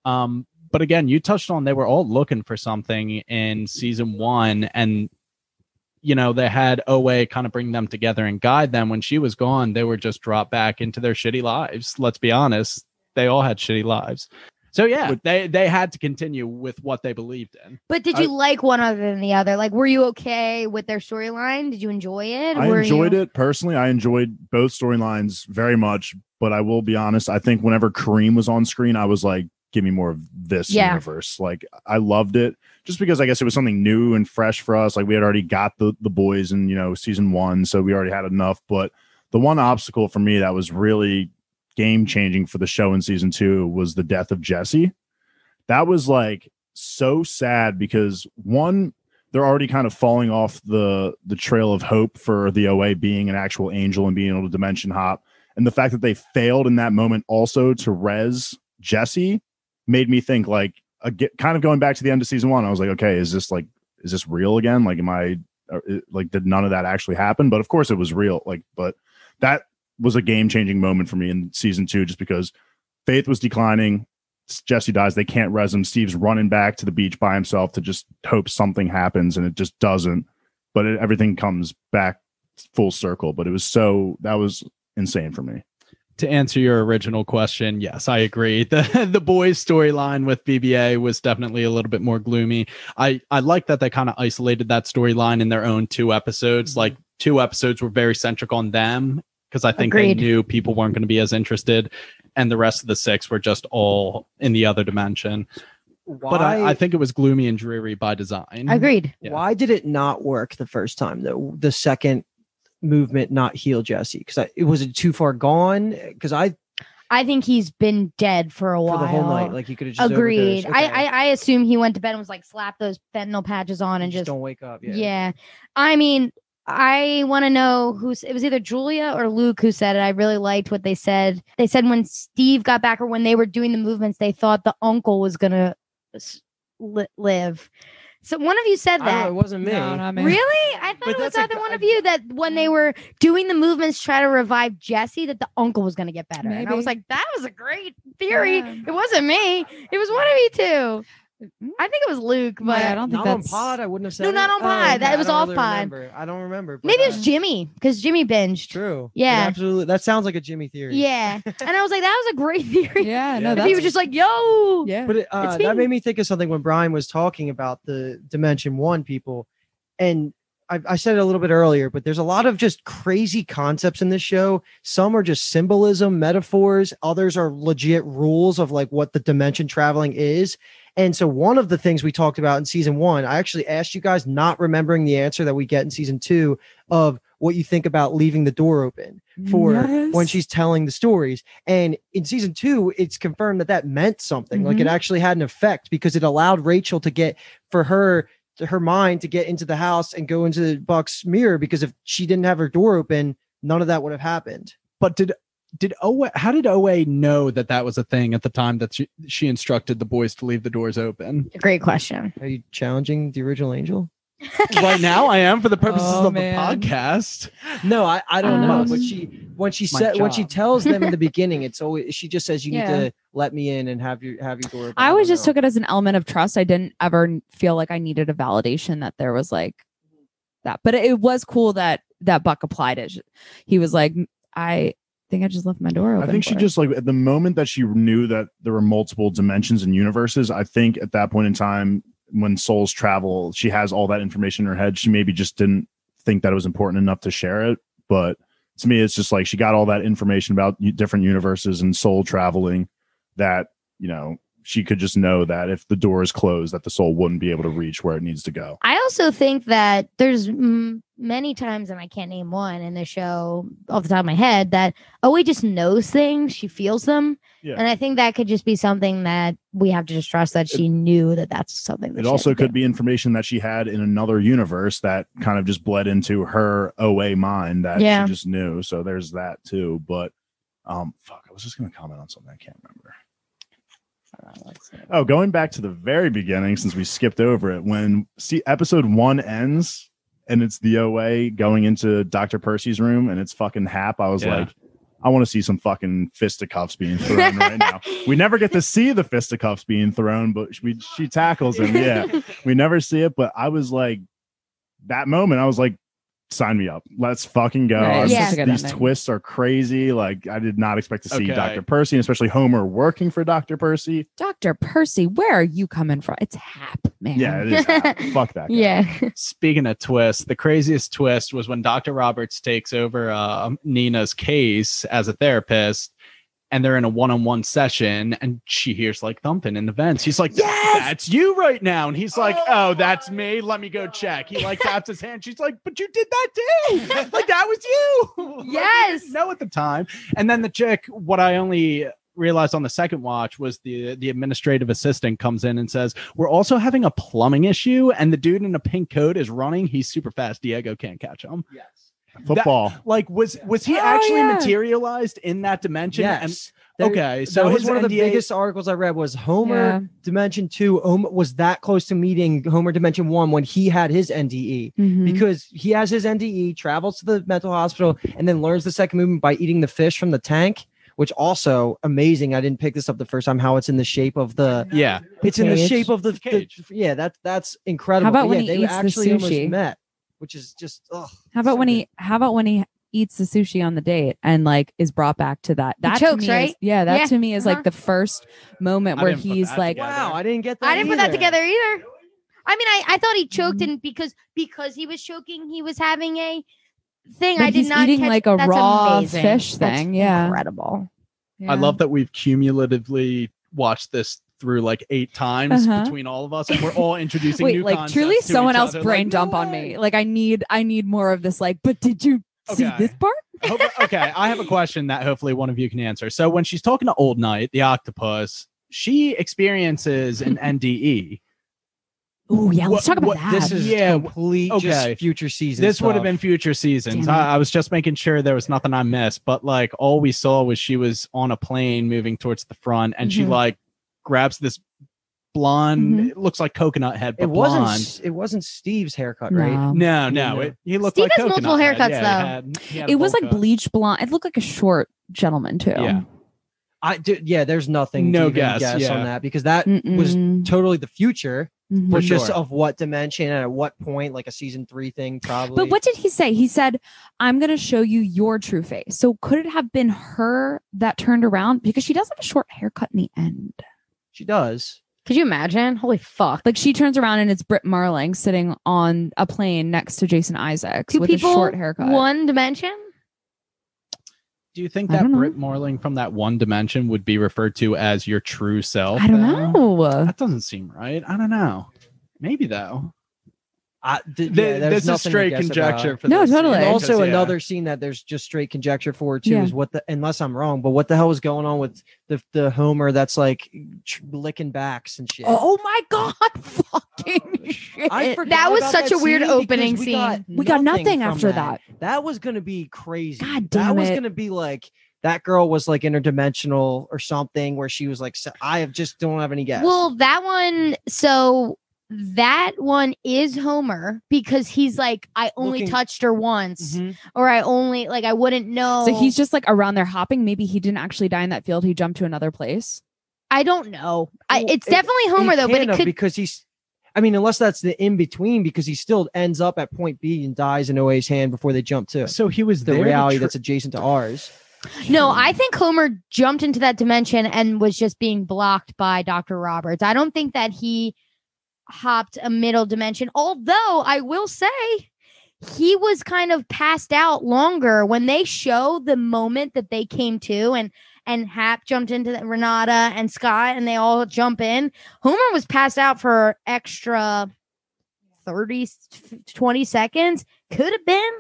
Speaker 1: But again, you touched on, they were all looking for something in season 1, and you know, they had OA kind of bring them together and guide them. When she was gone, they were just dropped back into their shitty lives. Let's be honest. They all had shitty lives. So yeah, they had to continue with what they believed in.
Speaker 2: But did you like one other than the other? Like, were you okay with their storyline? Did you enjoy it?
Speaker 3: I enjoyed it personally. I enjoyed both storylines very much, but I will be honest. I think whenever Kareem was on screen, I was like, give me more of this universe. Like, I loved it just because I guess it was something new and fresh for us. Like, we had already got the boys in, you know, season 1, so we already had enough. But the one obstacle for me that was really game changing for the show in season 2 was the death of Jesse. That was like so sad because one, they're already kind of falling off the trail of hope for the OA being an actual angel and being able to dimension hop. And the fact that they failed in that moment also to res Jesse made me think like, kind of going back to the end of season 1, I was like, okay, is this real again? Like, did none of that actually happen? But of course it was real. Like, but that was a game-changing moment for me in season 2, just because Faith was declining. Jesse dies. They can't res him. Steve's running back to the beach by himself to just hope something happens, and it just doesn't. But everything comes back full circle. But that was insane for me.
Speaker 1: To answer your original question, yes, I agree. The boys' storyline with BBA was definitely a little bit more gloomy. I like that they kind of isolated that storyline in their own 2 episodes. Like, 2 episodes were very centric on them, because I think they knew people weren't going to be as interested, and the rest of the 6 were just all in the other dimension. But I think it was gloomy and dreary by design.
Speaker 2: Agreed.
Speaker 5: Yeah. Why did it not work the first time, though? The second movement not heal Jesse? Because it was too far gone? Because I
Speaker 2: think he's been dead for a while.
Speaker 5: For the whole night. Like, he could have just
Speaker 2: agreed.
Speaker 5: Okay.
Speaker 2: I assume he went to bed and was like, slap those fentanyl patches on and just
Speaker 5: don't wake up.
Speaker 2: Yeah. I mean, I want to know it was either Julia or Luke who said it. I really liked what they said. They said when Steve got back, or when they were doing the movements, they thought the uncle was going to live. So one of you said
Speaker 5: I don't know,
Speaker 2: that.
Speaker 5: it wasn't me.
Speaker 4: No, not me.
Speaker 2: Really? I thought
Speaker 5: But
Speaker 2: it was
Speaker 5: that's a-
Speaker 2: either one of you that when they were doing the movements to try to revive Jesse, that the uncle was going to get better. And I
Speaker 4: Maybe.
Speaker 2: was like, that was a great theory.
Speaker 4: Yeah.
Speaker 2: It wasn't me. It was one of you two. I think it was Luke, but
Speaker 4: Yeah, I don't think
Speaker 5: Not on
Speaker 4: that's
Speaker 5: pod. I wouldn't have said.
Speaker 2: No, not
Speaker 5: it.
Speaker 2: on pod. That
Speaker 5: I
Speaker 2: was
Speaker 5: don't
Speaker 2: off
Speaker 5: really
Speaker 2: pod.
Speaker 5: remember. I don't remember. But,
Speaker 2: maybe it was Jimmy because Jimmy binged.
Speaker 5: True.
Speaker 2: Yeah.
Speaker 5: It absolutely. That sounds like a Jimmy theory.
Speaker 2: Yeah. And I was like, that was a great theory.
Speaker 4: Yeah, no,
Speaker 2: If
Speaker 4: that's
Speaker 2: he was just like, yo.
Speaker 4: yeah.
Speaker 5: But
Speaker 2: It's
Speaker 5: that
Speaker 2: me.
Speaker 5: made me think of something when Brian was talking about the Dimension 1 people. And I said it a little bit earlier, but there's a lot of just crazy concepts in this show. Some are just symbolism, metaphors. Others are legit rules of like what the dimension traveling is. And so one of the things we talked about in season 1, I actually asked you guys, not remembering the answer that we get in season 2 of what you think about leaving the door open for when she's telling the stories. And in season 2, it's confirmed that meant something. Like it actually had an effect because it allowed Rachel to get her mind to get into the house and go into Buck's mirror, because if she didn't have her door open, none of that would have happened.
Speaker 1: But how did Owe know that was a thing at the time that she instructed the boys to leave the doors open?
Speaker 2: Great question.
Speaker 5: Are you challenging the original Angel?
Speaker 1: Right now I am, for the purposes
Speaker 4: Oh,
Speaker 1: of
Speaker 4: man.
Speaker 1: the podcast.
Speaker 5: No, I don't know. But
Speaker 1: My
Speaker 5: when she
Speaker 1: job.
Speaker 5: tells them in the beginning, it's always, she just says, you
Speaker 4: Yeah.
Speaker 5: need to let me in and have your door open.
Speaker 4: I always just
Speaker 5: don't
Speaker 4: took it as an element of trust. I didn't ever feel like I needed a validation that there was like that. But it was cool that Buck applied it. He was like, I think I just left my door open.
Speaker 3: I think she
Speaker 4: for it."
Speaker 3: just like at the moment that she knew that there were multiple dimensions and universes, I think at that point in time when souls travel, she has all that information in her head. She maybe just didn't think that it was important enough to share it. But to me, it's just like she got all that information about different universes and soul traveling that, you know, she could just know that if the door is closed, that the soul wouldn't be able to reach where it needs to go.
Speaker 2: I also think that there's many times, and I can't name one in the show off the top of my head, that Owe just knows things. She feels them.
Speaker 3: Yeah.
Speaker 2: And I think that could just be something that we have to just trust that she knew that that's something that
Speaker 3: It
Speaker 2: she
Speaker 3: also
Speaker 2: had to
Speaker 3: could be information that she had in another universe that kind of just bled into her OA mind that
Speaker 2: Yeah.
Speaker 3: she just knew. So there's that too. But I was just going to comment on something I can't remember. Oh, going back to the very beginning, since we skipped over it, when episode 1 ends and it's the OA going into Dr. Percy's room and it's fucking Hap, I was
Speaker 1: Yeah.
Speaker 3: like, I want to see some fucking fisticuffs being thrown right now. We never get to see the fisticuffs being thrown, but she tackles him. Yeah, we never see it. But I was like, that moment, I was like, sign me up. Let's fucking go.
Speaker 4: Right,
Speaker 2: Yeah.
Speaker 4: such a good
Speaker 3: These
Speaker 4: ending.
Speaker 3: twists are crazy. Like, I did not expect to see
Speaker 1: Okay.
Speaker 3: Dr. Percy, and especially Homer working for Dr. Percy.
Speaker 4: Dr. Percy, where are you coming from? It's Hap, man.
Speaker 3: Yeah, it is. Fuck that guy.
Speaker 2: Yeah.
Speaker 1: Speaking of twists, the craziest twist was when Dr. Roberts takes over Nina's case as a therapist, and they're in a one-on-one session, and she hears like thumping in the vents. He's like, that's you right now. And he's like, oh, that's me. Let me go check. He like taps his hand. She's like, but you did that too. Like, that was you. Like, we
Speaker 2: Yes.
Speaker 1: didn't know at the time. And then the chick, what I only realized on the second watch was the administrative assistant comes in and says, we're also having a plumbing issue, and the dude in a pink coat is running. He's super fast. Diego can't catch him.
Speaker 5: Yes.
Speaker 3: Football.
Speaker 1: Like, was he
Speaker 4: Oh,
Speaker 1: actually
Speaker 4: yeah.
Speaker 1: materialized in that dimension?
Speaker 5: Yes.
Speaker 1: And, okay, so
Speaker 5: that was
Speaker 1: his
Speaker 5: one of the
Speaker 1: NDA
Speaker 5: biggest articles I read was Homer
Speaker 4: Yeah.
Speaker 5: Dimension 2 was that close to meeting Homer Dimension 1 when he had his NDE.
Speaker 4: Mhm.
Speaker 5: Because he has his NDE, travels to the mental hospital, and then learns the second movement by eating the fish from the tank, which also amazing. I didn't pick this up the first time, how it's in the shape of the
Speaker 1: Yeah.
Speaker 5: it's in the
Speaker 4: cage.
Speaker 5: shape of the
Speaker 1: Cage.
Speaker 5: yeah, that's incredible.
Speaker 4: How about
Speaker 5: But
Speaker 4: when
Speaker 5: yeah,
Speaker 4: he
Speaker 5: they
Speaker 4: eats the
Speaker 5: actually almost
Speaker 4: sushi?
Speaker 5: met, which is just
Speaker 4: How about
Speaker 5: so
Speaker 4: when
Speaker 5: good.
Speaker 4: he eats the sushi on the date and like is brought back to that? That
Speaker 2: chokes,
Speaker 4: to me
Speaker 2: right?
Speaker 4: Is, yeah, that
Speaker 2: Yeah,
Speaker 4: to me is
Speaker 2: uh-huh.
Speaker 4: like the first moment
Speaker 1: I
Speaker 4: where
Speaker 1: didn't put
Speaker 4: he's
Speaker 1: that
Speaker 4: like,
Speaker 1: together.
Speaker 5: wow, I didn't get that.
Speaker 2: I didn't put that
Speaker 5: either.
Speaker 2: together either. I mean, I thought he choked and because he was choking, he was having a thing.
Speaker 4: But
Speaker 2: I did
Speaker 4: he's
Speaker 2: not
Speaker 4: eating
Speaker 2: catch.
Speaker 4: like a
Speaker 2: That's
Speaker 4: raw
Speaker 2: amazing.
Speaker 4: fish
Speaker 2: That's
Speaker 4: thing. Yeah.
Speaker 2: incredible.
Speaker 4: Yeah.
Speaker 1: I love that we've cumulatively watched this through like 8 times
Speaker 4: Uh-huh.
Speaker 1: between all of us, and we're all introducing
Speaker 4: Wait,
Speaker 1: new
Speaker 4: like
Speaker 1: concepts
Speaker 4: truly
Speaker 1: to
Speaker 4: someone
Speaker 1: each
Speaker 4: else
Speaker 1: other.
Speaker 4: brain
Speaker 1: Like,
Speaker 4: dump
Speaker 1: no
Speaker 4: on
Speaker 1: way.
Speaker 4: me. Like I need more of this like, but did you see
Speaker 1: Okay.
Speaker 4: this part?
Speaker 1: Okay, I have a question that hopefully one of you can answer. So when she's talking to Old Knight, the octopus, she experiences an NDE.
Speaker 4: Oh yeah, let's
Speaker 1: What-
Speaker 4: talk about
Speaker 1: what-
Speaker 4: that.
Speaker 5: This is complete
Speaker 1: okay.
Speaker 5: just future season.
Speaker 1: This would have
Speaker 5: stuff.
Speaker 1: been future seasons.
Speaker 4: Damn it.
Speaker 1: I was just making sure there was nothing I missed, but like all we saw was she was on a plane moving towards the front, and she
Speaker 4: Mhm.
Speaker 1: like grabs this blonde.
Speaker 4: Mhm.
Speaker 1: It looks like coconut head, but
Speaker 5: It
Speaker 1: blonde.
Speaker 5: wasn't Steve's haircut, right?
Speaker 1: No,
Speaker 5: No.
Speaker 1: he looked
Speaker 2: Steve
Speaker 1: like
Speaker 2: has multiple
Speaker 1: coconut head.
Speaker 2: haircuts,
Speaker 1: Yeah,
Speaker 2: though.
Speaker 1: he had a
Speaker 4: It was
Speaker 1: bowl
Speaker 4: like
Speaker 1: cut.
Speaker 4: bleach blonde. It looked like a short gentleman too.
Speaker 1: Yeah.
Speaker 5: Yeah, there's nothing
Speaker 1: No
Speaker 5: to even
Speaker 1: guess,
Speaker 5: guess
Speaker 1: yeah.
Speaker 5: on that because that was
Speaker 4: Mm-mm.
Speaker 5: totally the future,
Speaker 4: Mhm.
Speaker 5: but
Speaker 1: For
Speaker 5: just
Speaker 1: sure.
Speaker 5: of what dimension and at what point, like a season 3 thing, probably.
Speaker 4: But what did he say? He said, "I'm going to show you your true face." So could it have been her that turned around because she does have a short haircut in the end?
Speaker 5: she does?
Speaker 2: Could you imagine? Holy fuck.
Speaker 4: Like she turns around and it's Britt Marling sitting on a plane next to Jason Isaacs
Speaker 2: Two
Speaker 4: with a
Speaker 2: people,
Speaker 4: short haircut.
Speaker 2: one dimension?
Speaker 1: Do you think
Speaker 4: I
Speaker 1: that
Speaker 4: don't know.
Speaker 1: Britt Marling from that one dimension would be referred to as your true self?
Speaker 4: I don't
Speaker 1: though?
Speaker 4: know.
Speaker 1: That doesn't seem right. I don't know. Maybe though.
Speaker 5: There's
Speaker 1: This is
Speaker 5: nothing to
Speaker 1: straight
Speaker 5: guess
Speaker 1: conjecture
Speaker 5: about.
Speaker 1: for
Speaker 4: No,
Speaker 1: this.
Speaker 4: totally.
Speaker 5: And
Speaker 1: because,
Speaker 5: also
Speaker 1: yeah.
Speaker 5: another scene that there's just straight conjecture for too
Speaker 4: Yeah.
Speaker 5: is unless I'm wrong, but what the hell was going on with the Homer that's like licking backs and shit?
Speaker 4: Oh my god! Fucking shit!
Speaker 5: I forgot
Speaker 2: That was
Speaker 5: about
Speaker 2: such
Speaker 5: that
Speaker 2: a weird
Speaker 5: scene
Speaker 2: opening
Speaker 5: because
Speaker 2: scene.
Speaker 4: We got nothing
Speaker 5: from
Speaker 4: after that.
Speaker 5: That was gonna be crazy.
Speaker 4: God
Speaker 5: that
Speaker 4: damn
Speaker 5: was
Speaker 4: it.
Speaker 5: gonna be like that girl was like interdimensional or something where she was like, I have just don't have any guess.
Speaker 2: Well, that one is Homer because he's like, I only
Speaker 5: Looking-
Speaker 2: touched her once,
Speaker 5: Mhm.
Speaker 2: or I only like I wouldn't know.
Speaker 4: So he's just like around there hopping. Maybe he didn't actually die in that field. He jumped to another place.
Speaker 2: I don't know.
Speaker 5: Well,
Speaker 2: It's definitely Homer
Speaker 5: He
Speaker 2: though, but
Speaker 5: can't
Speaker 2: it
Speaker 5: have
Speaker 2: could.
Speaker 5: because he's. I mean, unless that's the in between, because he still ends up at point B and dies in OA's hand before they jump to
Speaker 1: So he was
Speaker 5: the
Speaker 1: there to
Speaker 5: reality
Speaker 1: tr-
Speaker 5: that's adjacent to ours.
Speaker 2: No, I think Homer jumped into that dimension and was just being blocked by Dr. Roberts. I don't think that he hopped a middle dimension. Although I will say he was kind of passed out longer when they show the moment that they came to and Hap jumped into the Renata and Scott and they all jump in. Homer was passed out for extra 30 20 seconds. Could have been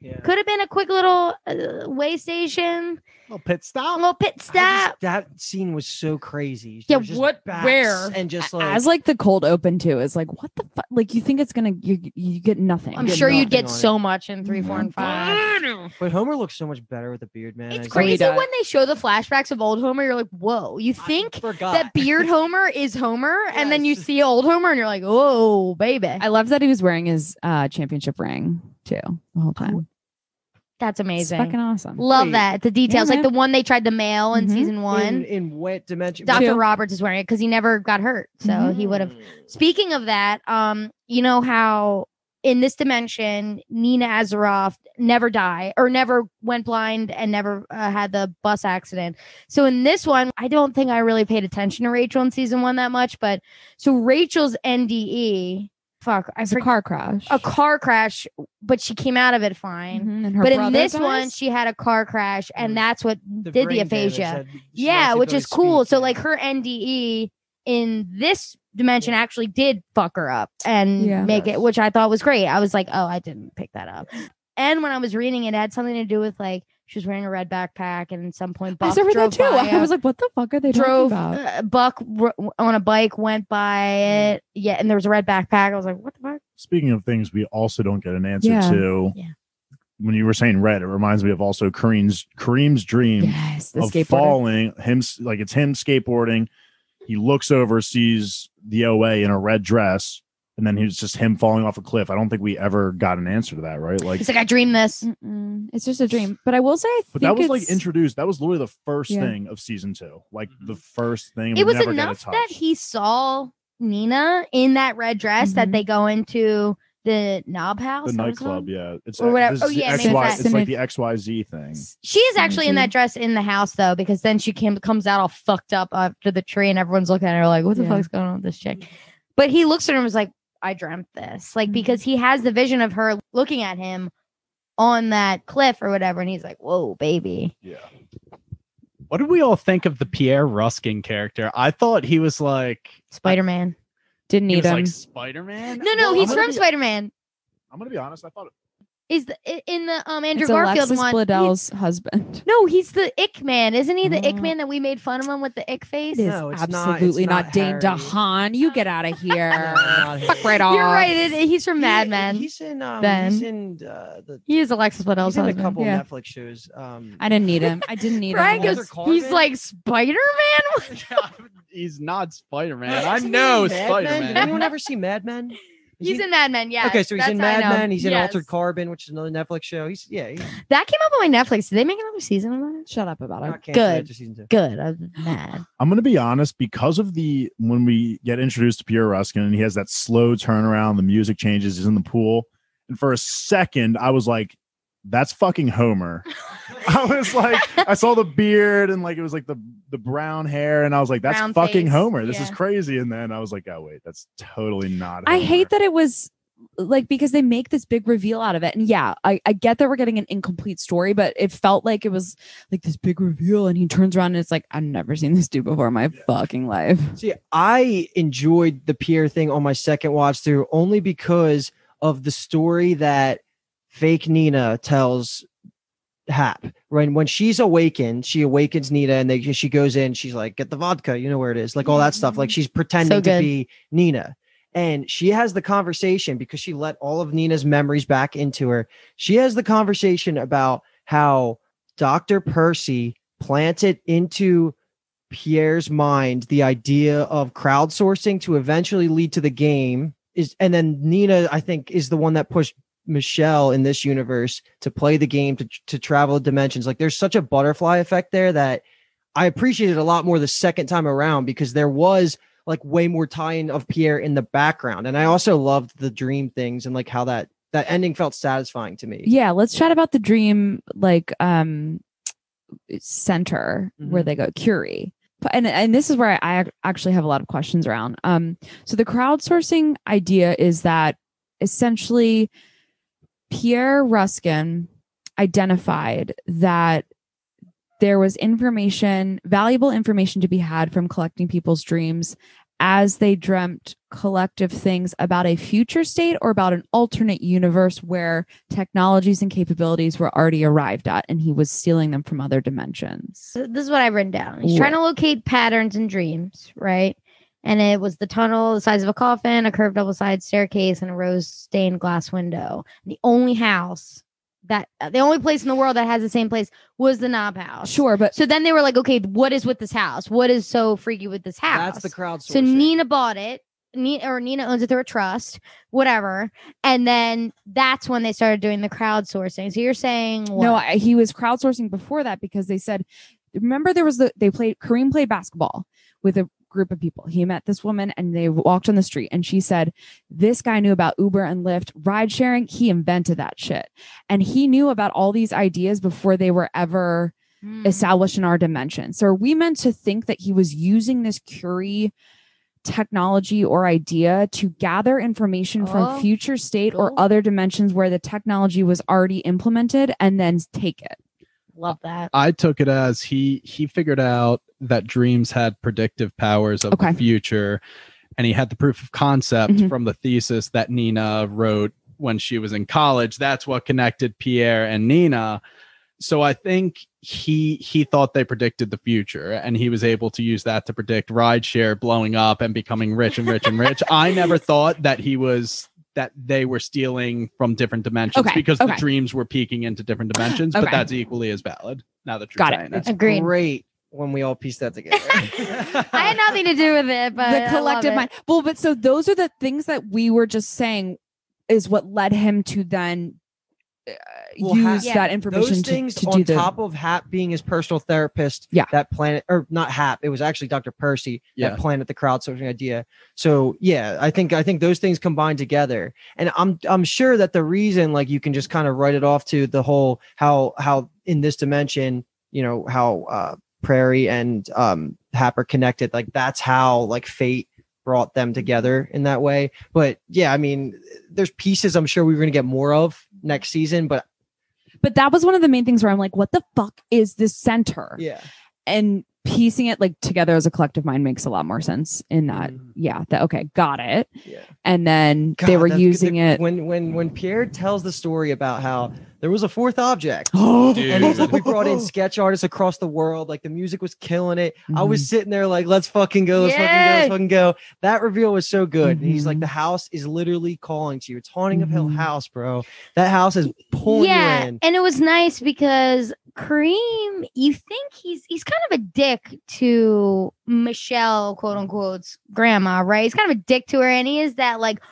Speaker 2: a quick little way station,
Speaker 1: little pit
Speaker 2: a
Speaker 1: stop.
Speaker 2: little pit stop.
Speaker 5: That scene was so crazy.
Speaker 2: Yeah,
Speaker 5: There was just
Speaker 4: what-
Speaker 5: backs
Speaker 4: where?
Speaker 5: and just like
Speaker 4: As like the cold open too is like what the fuck? Like you think it's gonna you get nothing.
Speaker 2: I'm
Speaker 5: get
Speaker 2: sure you'd
Speaker 5: nothing
Speaker 2: get
Speaker 5: on
Speaker 2: so much in 3, 4, and 5.
Speaker 5: But Homer looks so much better with a beard, man.
Speaker 2: It's
Speaker 5: I
Speaker 2: crazy
Speaker 4: does.
Speaker 2: when they show the flashbacks of old Homer. You're like, whoa, you think
Speaker 5: forgot
Speaker 2: that beard Homer is Homer, and then
Speaker 5: Yeah,
Speaker 2: you
Speaker 5: it's just-
Speaker 2: see old Homer, and you're like, oh, baby,
Speaker 4: I love that he was wearing his championship ring too the whole time.
Speaker 2: that's
Speaker 4: It's
Speaker 2: amazing.
Speaker 4: fucking awesome.
Speaker 2: Love
Speaker 5: Wait.
Speaker 2: that the details,
Speaker 4: Yeah,
Speaker 2: like
Speaker 4: man.
Speaker 2: the one they tried to mail in
Speaker 4: Mhm.
Speaker 2: season 1.
Speaker 5: in what dimension?
Speaker 2: Dr.
Speaker 4: Two.
Speaker 2: Roberts is wearing it because he never got hurt, so
Speaker 4: Mhm.
Speaker 2: he would have. Speaking of that, you know how in this dimension, Nina Azaroff never died or never went blind and never had the bus accident. So in this one, I don't think I really paid attention to Rachel in season 1 that much, but so Rachel's NDE, I
Speaker 4: It's a
Speaker 2: forgot,
Speaker 4: car crash.
Speaker 2: but she came out of it fine.
Speaker 4: Mhm, and her
Speaker 2: But in
Speaker 4: brother
Speaker 2: this
Speaker 4: dies?
Speaker 2: one, she had a car crash, and
Speaker 5: Mm.
Speaker 2: that's what
Speaker 5: The
Speaker 2: did the
Speaker 5: brain damage
Speaker 2: aphasia.
Speaker 5: that she
Speaker 2: Yeah,
Speaker 5: lost the
Speaker 2: which is
Speaker 5: ability to
Speaker 2: cool.
Speaker 5: speak,
Speaker 2: So
Speaker 5: yeah.
Speaker 2: like her NDE in this dimension actually did fuck her up and
Speaker 4: Yeah.
Speaker 2: make
Speaker 5: Yes.
Speaker 2: it, which I thought was great. I was like, oh, I didn't pick that up. And when I was reading it, it had something to do with like she was wearing a red backpack, and at some point
Speaker 4: I
Speaker 2: Buck
Speaker 4: saw that
Speaker 2: drove
Speaker 4: too.
Speaker 2: by.
Speaker 4: I was like, what the fuck are they
Speaker 2: drove
Speaker 4: talking about?
Speaker 2: Buck on a bike, went by it. Yeah, and there was a red backpack. I was like, what the fuck?
Speaker 3: Speaking of things we also don't get an answer
Speaker 4: Yeah.
Speaker 3: to.
Speaker 2: Yeah.
Speaker 3: When you were saying red, it reminds me of also Kareem's dream
Speaker 4: Yes, the
Speaker 3: of
Speaker 4: skateboarder.
Speaker 3: falling. Like it's him skateboarding. He looks over, sees the OA in a red dress, and then it's just him falling off a cliff. I don't think we ever got an answer to that, right? Like,
Speaker 2: He's like, I dreamed this.
Speaker 4: Mm-mm. It's just a dream. But I will say, I
Speaker 3: but
Speaker 4: think
Speaker 3: that was like
Speaker 4: it's-
Speaker 3: introduced. That was literally the first
Speaker 4: Yeah.
Speaker 3: thing of season 2. Like the first thing.
Speaker 2: It
Speaker 3: we
Speaker 2: was
Speaker 3: never get a
Speaker 2: enough
Speaker 3: touch.
Speaker 2: that he saw Nina in that red dress that
Speaker 4: Mhm.
Speaker 2: they go into the knob house.
Speaker 3: the
Speaker 2: that was
Speaker 3: nightclub,
Speaker 2: called?
Speaker 3: yeah. It's
Speaker 2: Or whatever.
Speaker 3: this
Speaker 2: Oh,
Speaker 3: is the
Speaker 2: yeah,
Speaker 3: XY,
Speaker 2: maybe
Speaker 3: it's like the XYZ thing.
Speaker 2: She is actually in
Speaker 4: Mhm.
Speaker 2: that dress in the house though, because then she comes out all fucked up after the tree, and everyone's looking at her like, "What the
Speaker 4: Yeah.
Speaker 2: fuck's going on with this chick?" But he looks at her and was like, "I dreamt this," like
Speaker 4: Mhm.
Speaker 2: because he has the vision of her looking at him on that cliff or whatever, and he's like, "Whoa, baby."
Speaker 3: Yeah.
Speaker 1: What did we all think of the Pierre Ruskin character? I thought he was like
Speaker 2: Spider Man.
Speaker 4: Didn't
Speaker 1: he
Speaker 4: need
Speaker 1: was
Speaker 4: him.
Speaker 1: like Spider-Man.
Speaker 2: No,
Speaker 3: Well,
Speaker 2: he's
Speaker 3: I'm gonna
Speaker 2: from
Speaker 3: be-
Speaker 2: Spider Man.
Speaker 3: I'm gonna be honest. I thought
Speaker 2: is in the Andrew
Speaker 4: It's
Speaker 2: Garfield
Speaker 4: Alexis
Speaker 2: one.
Speaker 4: Bledell's husband.
Speaker 2: No, he's the Ick Man, isn't he? The Ick Man that we made fun of him with the ick face.
Speaker 4: It is
Speaker 5: No, it's
Speaker 4: absolutely
Speaker 5: not
Speaker 4: not Dane
Speaker 5: Harry.
Speaker 4: DeHaan. You get out of here.
Speaker 5: not
Speaker 4: Fuck
Speaker 5: him.
Speaker 4: right off.
Speaker 2: You're right. He's from Mad Men.
Speaker 5: He's in
Speaker 2: Ben.
Speaker 5: he's in the
Speaker 2: He is Alexis Bledell's
Speaker 5: he's in a
Speaker 2: husband.
Speaker 5: couple
Speaker 4: yeah.
Speaker 5: Netflix shows.
Speaker 4: I didn't need him. I didn't need
Speaker 2: Brian
Speaker 4: him.
Speaker 2: goes,
Speaker 5: Walter
Speaker 2: he's
Speaker 5: Carvin?
Speaker 2: like Spider-Man.
Speaker 1: He's not Spider-Man. I
Speaker 5: Hasn't he
Speaker 1: know
Speaker 5: been in Mad Men? Did
Speaker 1: Spider-Man.
Speaker 5: anyone ever see Mad Men? Is
Speaker 2: He's
Speaker 5: he-
Speaker 2: in Mad Men, yeah.
Speaker 5: Okay, so he's in
Speaker 2: That's- I
Speaker 5: Mad
Speaker 2: know.
Speaker 5: Men. He's in
Speaker 2: Yes.
Speaker 5: Altered Carbon, which is another Netflix show.
Speaker 2: That came up on my Netflix. Did they make another season of that?
Speaker 4: Shut up about it.
Speaker 5: Not canceled
Speaker 2: Good.
Speaker 5: after season 2.
Speaker 2: Good. I'm mad.
Speaker 3: I'm gonna be honest, because of when we get introduced to Pierre Ruskin and he has that slow turnaround, the music changes, he's in the pool, and for a second I was like, that's fucking Homer. I was like, I saw the beard and like it was like the brown hair, and I was like, that's
Speaker 2: Brown
Speaker 3: fucking
Speaker 2: face,
Speaker 3: Homer. This
Speaker 2: yeah.
Speaker 3: is crazy. And then I was like, oh wait, that's totally not
Speaker 4: I
Speaker 3: Homer.
Speaker 4: hate that it was like because they make this big reveal out of it. And yeah, I get that we're getting an incomplete story, but it felt like it was like this big reveal and he turns around and it's like, I've never seen this dude before in my fucking life.
Speaker 5: See, I enjoyed the Pierre thing on my second watch through only because of the story that fake Nina tells Hap. Right when she's awakened, she awakens Nina, and she goes in. She's like, "Get the vodka," you know where it is, like all that stuff. Like she's pretending
Speaker 2: So
Speaker 5: to
Speaker 2: good.
Speaker 5: be Nina, and she has the conversation because she let all of Nina's memories back into her. She has the conversation about how Dr. Percy planted into Pierre's mind the idea of crowdsourcing to eventually lead to the game. And then Nina, I think, is the one that pushed Michelle in this universe to play the game, to travel dimensions. Like there's such a butterfly effect there that I appreciated a lot more the second time around, because there was like way more tie-in of Pierre in the background. And I also loved the dream things and like how that ending felt satisfying to me.
Speaker 4: Yeah, let's chat about the dream center where they go, Curie. And this is where I actually have a lot of questions around. So the crowdsourcing idea is that essentially Pierre Ruskin identified that there was valuable information to be had from collecting people's dreams as they dreamt collective things about a future state or about an alternate universe where technologies and capabilities were already arrived at, and he was stealing them from other dimensions.
Speaker 2: So this is what I've written down. He's trying to locate patterns in dreams, right? And it was the tunnel the size of a coffin, a curved double-sided staircase, and a rose-stained glass window. And the only place in the world that has the same place was the Knob House.
Speaker 4: Sure, but
Speaker 2: So then they were like, okay, what is with this house? What is so freaky with this house?
Speaker 5: That's the crowdsourcing.
Speaker 2: So Nina bought it. Nina owns it through a trust, whatever. And then that's when they started doing the crowdsourcing. So you're saying what?
Speaker 4: no, he was crowdsourcing before that because they said, remember Kareem played basketball with a group of people. He met this woman and they walked on the street and she said, this guy knew about Uber and Lyft, ride sharing. He invented that shit. And he knew about all these ideas before they were ever established in our dimension. So are we meant to think that he was using this Curie technology or idea to gather information from future state or other dimensions where the technology was already implemented and then take it?
Speaker 2: Love that.
Speaker 1: I took it as he figured out that dreams had predictive powers of the future, and he had the proof of concept from the thesis that Nina wrote when she was in college. That's what connected Pierre and Nina. So I think he thought they predicted the future, and he was able to use that to predict rideshare blowing up and becoming rich and rich and rich. I never thought that they were stealing from different dimensions because the dreams were peeking into different dimensions, but that's equally as valid now that you're saying it.
Speaker 2: Agreed.
Speaker 5: Great when we all piece that together.
Speaker 2: I had nothing to do with it, but
Speaker 4: The collective mind. Well, but so those are the things that we were just saying is what led him to then use that information
Speaker 5: Those things
Speaker 4: to
Speaker 5: on
Speaker 4: do the
Speaker 5: top of Hap being his personal therapist.
Speaker 4: Yeah.
Speaker 5: That planet, or not Hap, it was actually Dr. Percy that planted the crowdsourcing idea. So yeah, I think those things combined together, and I'm sure that the reason, like, you can just kind of write it off to the whole how in this dimension, you know, how Prairie and Hap are connected. Like that's how like fate brought them together in that way. But yeah, I mean, there's pieces I'm sure we're going to get more of next season, but
Speaker 4: that was one of the main things where I'm like, what the fuck is this center?
Speaker 5: yeah.
Speaker 4: And piecing it like together as a collective mind makes a lot more sense in that. Yeah. Okay. Got it.
Speaker 5: Yeah.
Speaker 4: And then they were using it.
Speaker 5: When Pierre tells the story about how there was a fourth object.
Speaker 1: Dude.
Speaker 5: And he's like, we brought in sketch artists across the world. Like the music was killing it. I was sitting there like, let's fucking go. Let's fucking go. That reveal was so good. And he's like, the house is literally calling to you. It's Haunting of Hill House, bro. That house is pulling you in.
Speaker 2: And it was nice because Kareem, you think he's kind of a dick to Michelle, quote unquote's grandma, right? He's kind of a dick to her, and he is that like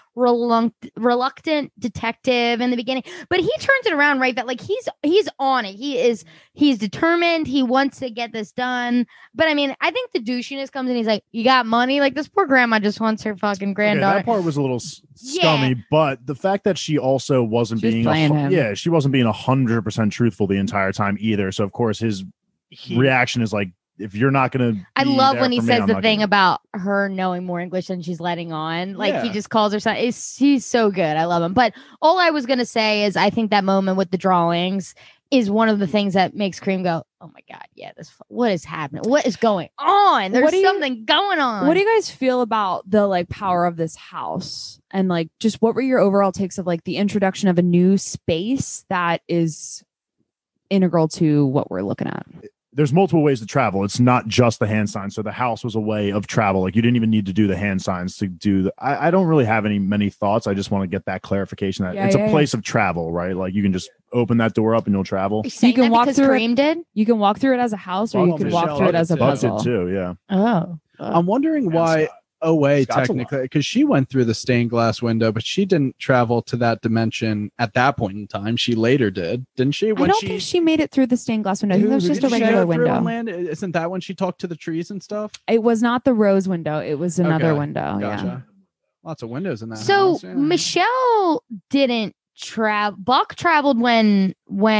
Speaker 2: reluctant detective in the beginning, but he turns it around, right? That like he's on it. He's determined. He wants to get this done. But I mean, I think the douchiness comes in. He's like, you got money? Like this poor grandma just wants her fucking granddaughter.
Speaker 3: That part was a little scummy, but the fact that she also wasn't being she wasn't being 100% truthful the entire time either. So of course his reaction is like, if you're not gonna,
Speaker 2: I love when he says the thing about her knowing more English than she's letting on. Like he just calls her son. He's so good. I love him. But all I was gonna say is I think that moment with the drawings is one of the things that makes Kareem go, oh my God, yeah, what is happening? What is going on? There's something going on.
Speaker 4: What do you guys feel about the like power of this house? And like just what were your overall takes of like the introduction of a new space that is integral to what we're looking at?
Speaker 3: There's multiple ways to travel. It's not just the hand signs. So the house was a way of travel. Like you didn't even need to do the hand signs to do I don't really have many thoughts. I just want to get that clarification that it's a place of travel, right? Like you can just open that door up and you'll travel.
Speaker 2: You can walk through
Speaker 4: Kareem did? You can walk through it as a house or you can walk through it as a puzzle.
Speaker 3: Did too, yeah.
Speaker 2: Oh.
Speaker 1: I'm wondering why OA technically, because she went through the stained glass window, but she didn't travel to that dimension at that point in time. She later didn't she?
Speaker 4: I don't think she made it through the stained glass window. I think it was just a regular window.
Speaker 1: Isn't that when she talked to the trees and stuff?
Speaker 4: It was not the rose window. It was another window.
Speaker 1: Gotcha.
Speaker 4: Yeah.
Speaker 1: Lots of windows in that
Speaker 2: So
Speaker 1: house,
Speaker 2: Michelle didn't travel. Buck traveled when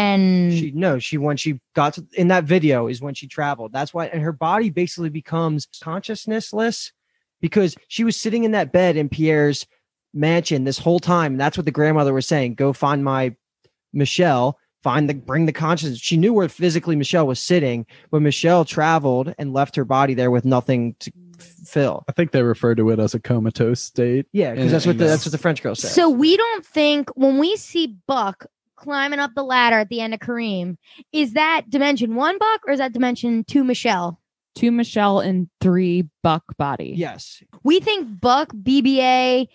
Speaker 5: she got to, in that video is when she traveled. That's why, and her body basically becomes consciousnessless. Because she was sitting in that bed in Pierre's mansion this whole time. And that's what the grandmother was saying. Go find my Michelle, bring the consciousness. She knew where physically Michelle was sitting, but Michelle traveled and left her body there with nothing to fill.
Speaker 1: I think they refer to it as a comatose state.
Speaker 5: Yeah, because that's what the French girl said.
Speaker 2: So we don't think when we see Buck climbing up the ladder at the end of Kareem, is that dimension 1 Buck or is that dimension 2 Michelle?
Speaker 4: 2 Michelle and 3 Buck body.
Speaker 5: Yes.
Speaker 2: We think Buck, BBA,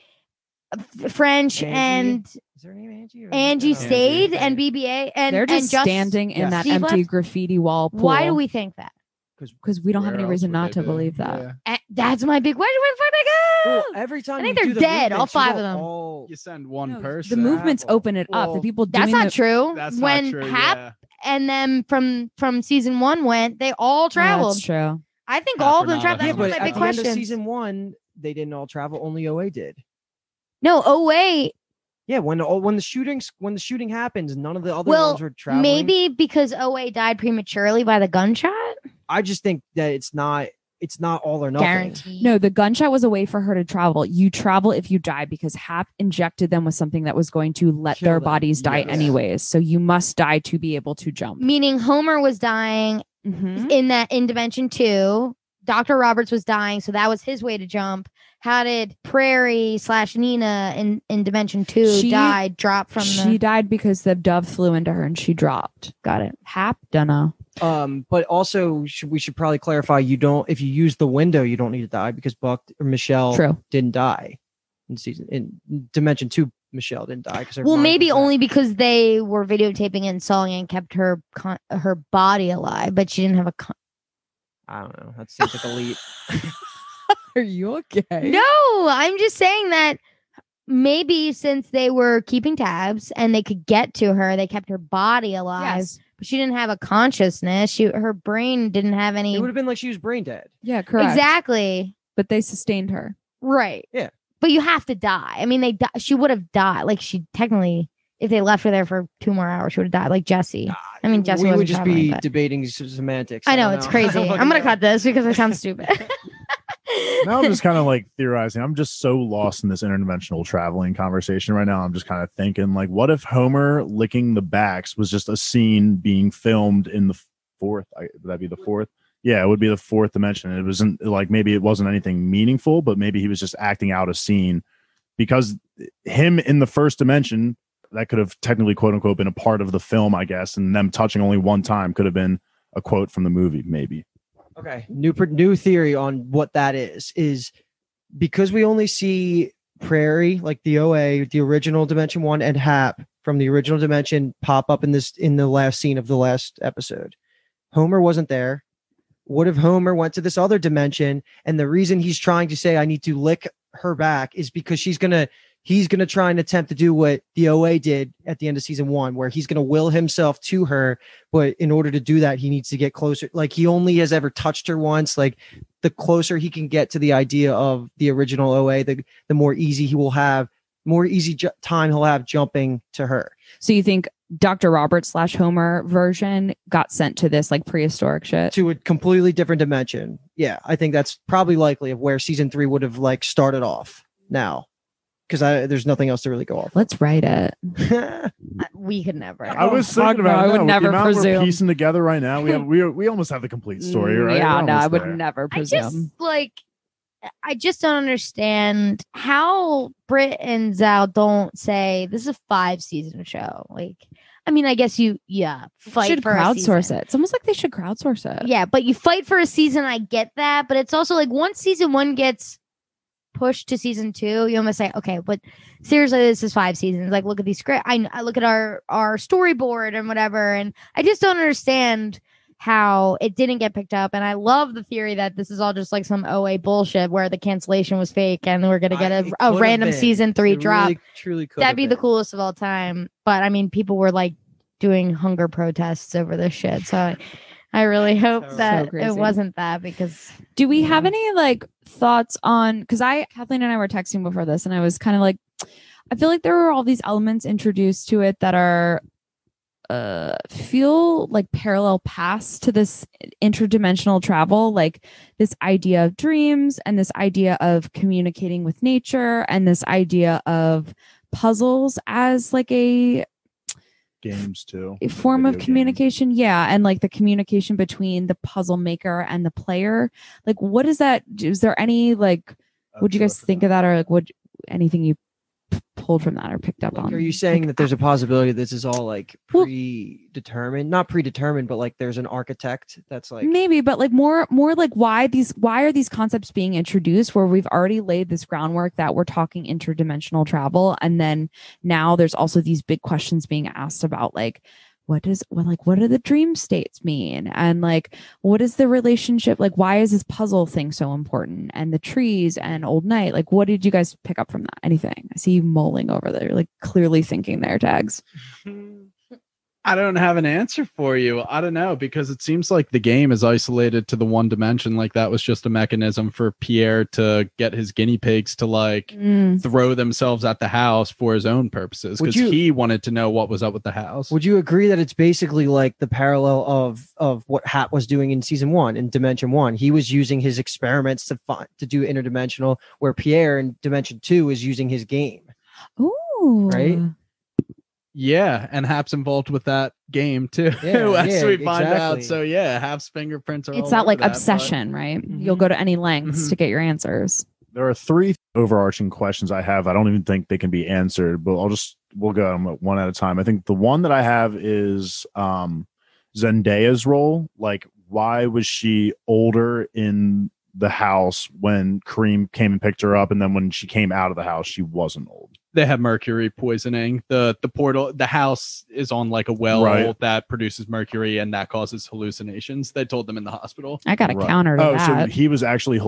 Speaker 2: French, and
Speaker 5: is there any Angie?
Speaker 2: Angie stayed and BBA and
Speaker 4: they're just standing in that empty graffiti wall pool.
Speaker 2: Why do we think that?
Speaker 4: Because we don't have any reason not to believe that.
Speaker 2: That's my big question. Where the fuck they go?
Speaker 5: Well, every time
Speaker 2: I think they're dead. All 5 of them.
Speaker 1: You send one person.
Speaker 4: The movements open it up. The people doing
Speaker 2: that's not true.
Speaker 1: That's
Speaker 2: when
Speaker 1: not true.
Speaker 2: Hap and then from season 1 went, they all traveled.
Speaker 4: That's true.
Speaker 2: I think all of them traveled. That's one of my big questions.
Speaker 5: End of season 1, they didn't all travel. Only OA did.
Speaker 2: No, OA.
Speaker 5: Yeah, when the shooting happens, none of the other ones were traveling.
Speaker 2: Maybe because OA died prematurely by the gunshot.
Speaker 5: I just think that it's not all or nothing.
Speaker 2: Guaranteed.
Speaker 4: No, the gunshot was a way for her to travel. You travel if you die because Hap injected them with something that was going to let their bodies die anyways. So you must die to be able to jump.
Speaker 2: Meaning Homer was dying in Dimension 2. Dr. Roberts was dying, so that was his way to jump. How did Prairie/Nina in Dimension 2 drop from
Speaker 4: She died because the dove flew into her and she dropped. Got it. Hap? Dunno.
Speaker 5: But also we should probably clarify, if you use the window, you don't need to die because Buck or Michelle didn't die in Dimension 2. Michelle didn't die because
Speaker 2: maybe only because they were videotaping and sawing and kept her body alive, but she didn't have
Speaker 5: I don't know. That seems like a leap.
Speaker 4: Are you okay?
Speaker 2: No, I'm just saying that maybe since they were keeping tabs and they could get to her, they kept her body alive.
Speaker 4: Yes.
Speaker 2: But she didn't have a consciousness. Her brain didn't have any.
Speaker 5: It would have been like she was brain dead.
Speaker 4: Yeah, correct.
Speaker 2: Exactly.
Speaker 4: But they sustained her.
Speaker 2: Right.
Speaker 5: Yeah.
Speaker 2: But you have to die. I mean, she would have died. Like she technically, if they left her there for 2 more hours, she would have died. Like Jesse. I mean, Jesse.
Speaker 5: We would just be debating semantics.
Speaker 2: I know it's crazy. I'm gonna cut this because I sound stupid.
Speaker 3: Now I'm just kind of like theorizing. I'm just so lost in this interdimensional traveling conversation right now. I'm just kind of thinking, like, what if Homer licking the backs was just a scene being filmed in the 4th? Would that be the 4th? Yeah, it would be the fourth dimension. It wasn't like, maybe it wasn't anything meaningful, but maybe he was just acting out a scene, because him in the first dimension, that could have technically, quote unquote, been a part of the film, I guess. And them touching only one time could have been a quote from the movie, maybe.
Speaker 5: Okay. New theory on what that is because we only see Prairie, like the OA, the original Dimension 1, and Hap from the original dimension pop up in the last scene of the last episode. Homer wasn't there. What if Homer went to this other dimension, and the reason he's trying to say I need to lick her back is because he's gonna try and attempt to do what the OA did at the end of season 1, where he's gonna will himself to her, but in order to do that, he needs to get closer. Like, he only has ever touched her once. Like, the closer he can get to the idea of the original OA, the more easy time he'll have jumping to her.
Speaker 4: So you think Dr. Roberts / Homer version got sent to this like prehistoric shit?
Speaker 5: To a completely different dimension. Yeah, I think that's probably likely of where season 3 would have like started off now. Because there's nothing else to really go off.
Speaker 4: Let's write it.
Speaker 2: We could never.
Speaker 3: I was thinking about
Speaker 4: I would never presume.
Speaker 3: We're piecing together right now. We almost have the complete story, right?
Speaker 4: Yeah, no, I would never presume.
Speaker 2: I just don't understand how Britt and Zal don't say this is a 5-season show. Like, I mean, I guess you fight
Speaker 4: should
Speaker 2: for
Speaker 4: crowdsource it. It's almost like they should crowdsource it.
Speaker 2: Yeah, but you fight for a season. I get that, but it's also like once season 1 gets pushed to season 2, you almost say, okay, but seriously, this is 5 seasons. Like, look at these script. I look at our storyboard and whatever, and I just don't understand how it didn't get picked up. And I love the theory that this is all just like some OA bullshit where the cancellation was fake and we're gonna get a random season 3 drop.
Speaker 5: Really, truly could.
Speaker 2: That'd be the coolest of all time. But I mean, people were like doing hunger protests over this shit. So I really hope that it wasn't that, because
Speaker 4: do we have any like thoughts on, because Kathleen and I were texting before this and I was kind of like, I feel like there are all these elements introduced to it that are feel like parallel paths to this interdimensional travel, like this idea of dreams and this idea of communicating with nature and this idea of puzzles as like a
Speaker 3: games too,
Speaker 4: a form of communication. Yeah, and like the communication between the puzzle maker and the player. Like, what is that? Is there any like, would you guys think of that, or like what anything you pulled from that or picked up on?
Speaker 5: Are you saying that there's a possibility this is all like predetermined, not predetermined, but like there's an architect that's like
Speaker 4: maybe, but like more like why are these concepts being introduced where we've already laid this groundwork that we're talking interdimensional travel, and then now there's also these big questions being asked about like what do the dream states mean, and like what is the relationship, like why is this puzzle thing so important, and the trees and Old Night, like what did you guys pick up from that? Anything? I see you mulling over there, like clearly thinking there, Tags.
Speaker 1: I don't have an answer for you. I don't know, because it seems like the game is isolated to the one dimension. Like that was just a mechanism for Pierre to get his guinea pigs to like throw themselves at the house for his own purposes, because he wanted to know what was up with the house.
Speaker 5: Would you agree that it's basically like the parallel of what Hat was doing in season 1 in Dimension 1? He was using his experiments to do interdimensional, where Pierre in Dimension 2 is using his game.
Speaker 4: Ooh,
Speaker 5: right.
Speaker 1: Yeah, and Hap's involved with that game too, as we find out. So yeah, Hap's fingerprints are.
Speaker 4: It's that like obsession, right? You'll go to any lengths to get your answers.
Speaker 3: There are 3 overarching questions I have. I don't even think they can be answered, but we'll go one at a time. I think the one that I have is Zendaya's role. Like, why was she older in the house when Kareem came and picked her up, and then when she came out of the house, she wasn't old?
Speaker 1: They have mercury poisoning. The portal, the house is on like a well that produces mercury, and that causes hallucinations. They told them in the hospital.
Speaker 4: I got a counter to that.
Speaker 3: So he was actually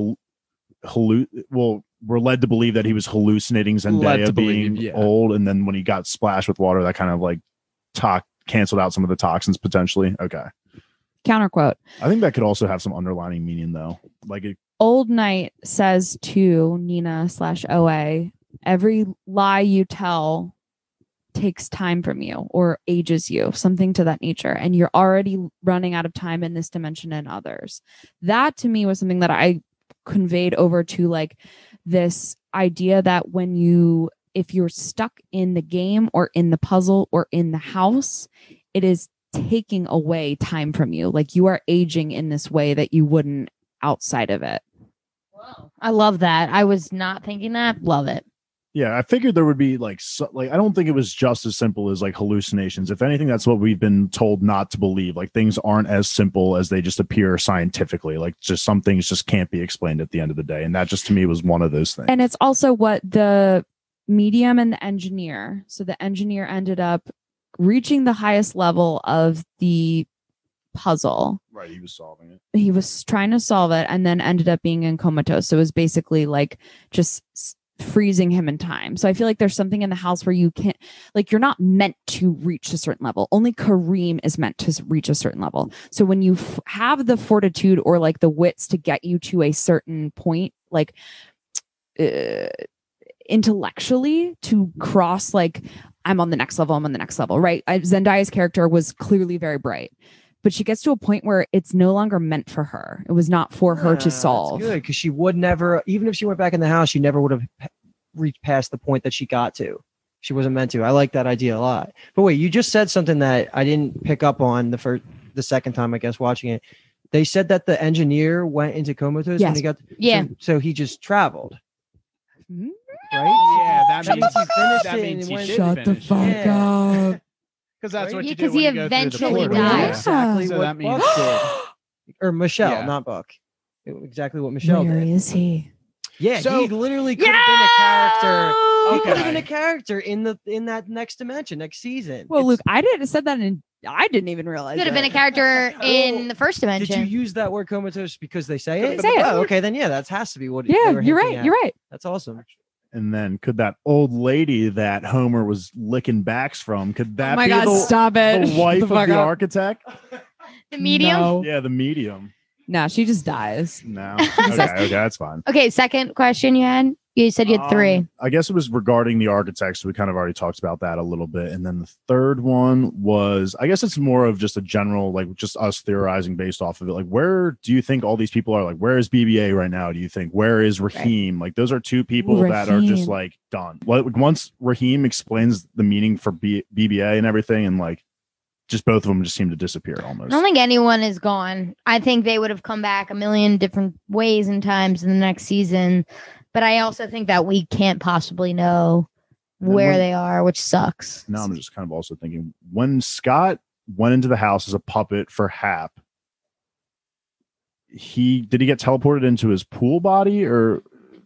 Speaker 3: well, we're led to believe that he was hallucinating Zendaya being old, and then when he got splashed with water, that kind of like canceled out some of the toxins potentially. Okay.
Speaker 4: Counter quote.
Speaker 3: I think that could also have some underlining meaning though. Like
Speaker 4: Old Night says to Nina / OA, every lie you tell takes time from you or ages you, something to that nature, and you're already running out of time in this dimension and others. That to me was something that I conveyed over to like this idea that if you're stuck in the game or in the puzzle or in the house, it is taking away time from you. Like you are aging in this way that you wouldn't outside of it.
Speaker 2: Wow. I love that. I was not thinking that. Love it.
Speaker 3: Yeah, I figured there would be like I don't think it was just as simple as like hallucinations. If anything, that's what we've been told not to believe. Like things aren't as simple as they just appear scientifically. Like just some things just can't be explained at the end of the day. And that just to me was one of those things.
Speaker 4: And it's also what the medium and the engineer. So the engineer ended up reaching the highest level of the puzzle.
Speaker 3: Right, he was solving it.
Speaker 4: He was trying to solve it and then ended up being in comatose. So it was basically like just freezing him in time. So I feel like there's something in the house where you can't, like, you're not meant to reach a certain level. Only Kareem is meant to reach a certain level. So when you have the fortitude or like the wits to get you to a certain point, like intellectually to cross, like, I'm on the next level, right? Zendaya's character was clearly very bright, but she gets to a point where it's no longer meant for her. It was not for her to solve.
Speaker 5: That's good, because she would never, even if she went back in the house, she never would have reached past the point that she got to. She wasn't meant to. I like that idea a lot. But wait, you just said something that I didn't pick up on the second time, I guess, watching it. They said that the engineer went into comatose when he got.
Speaker 2: Yeah.
Speaker 5: So he just traveled.
Speaker 4: Mm-hmm.
Speaker 5: Right?
Speaker 1: Yeah, that means
Speaker 5: he finished
Speaker 1: that
Speaker 5: it
Speaker 1: means
Speaker 5: and
Speaker 1: he
Speaker 5: it
Speaker 1: did
Speaker 5: went-
Speaker 4: Shut the
Speaker 1: finish it.
Speaker 4: fuck up.
Speaker 1: Because that's
Speaker 5: Right?
Speaker 1: what
Speaker 2: Yeah,
Speaker 1: you do
Speaker 2: 'cause
Speaker 1: when
Speaker 2: he
Speaker 1: you go through the
Speaker 2: eventually
Speaker 1: portal.
Speaker 2: died.
Speaker 5: Exactly
Speaker 1: So
Speaker 5: what
Speaker 1: that means
Speaker 5: Buck did. Or Michelle,
Speaker 1: Yeah.
Speaker 5: not Buck. Exactly what Michelle
Speaker 4: Where
Speaker 5: did.
Speaker 4: is he?
Speaker 5: Yeah,
Speaker 1: So-
Speaker 5: he literally could have been a character. He
Speaker 1: Okay.
Speaker 5: could have been a character in that next dimension, next season.
Speaker 4: Well,
Speaker 5: It's-
Speaker 4: Luke, I didn't even realize.
Speaker 2: Could have been a
Speaker 4: that.
Speaker 2: character in the first
Speaker 5: Did
Speaker 2: dimension.
Speaker 5: you use that word comatose because they say
Speaker 1: Could've
Speaker 5: it?
Speaker 1: been
Speaker 4: the
Speaker 5: Oh,
Speaker 4: word.
Speaker 5: okay, then yeah, that has to be what.
Speaker 4: Yeah,
Speaker 5: they were
Speaker 4: you're
Speaker 5: hinting
Speaker 4: right.
Speaker 5: at.
Speaker 4: You're right.
Speaker 5: That's awesome.
Speaker 3: And then could that old lady that Homer was licking backs from, could that
Speaker 4: Oh my
Speaker 3: be
Speaker 4: God, stop it.
Speaker 3: the wife
Speaker 4: The
Speaker 3: of
Speaker 4: fuck
Speaker 3: the
Speaker 4: up.
Speaker 3: architect?
Speaker 2: The medium.
Speaker 4: No.
Speaker 3: Yeah, the medium.
Speaker 4: No, she just dies.
Speaker 3: No. Okay, that's fine.
Speaker 2: Okay, second question you had. You said you had three.
Speaker 3: I guess it was regarding the architects. We kind of already talked about that a little bit. And then the third one was, I guess it's more of just a general, like just us theorizing based off of it. Like, where do you think all these people are? Like, where is BBA right now? Do you think? Where is Raheem? Like, those are two people that are just
Speaker 4: Raheem.
Speaker 3: like done. Once Raheem explains the meaning for BBA and everything, and like, just both of them just seem to disappear almost.
Speaker 2: I don't think anyone is gone. I think they would have come back a million different ways and times in the next season. But I also think that we can't possibly know where they are, which sucks.
Speaker 3: Now I'm just kind of also thinking, when Scott went into the house as a puppet for Hap, did he get teleported into his pool body, or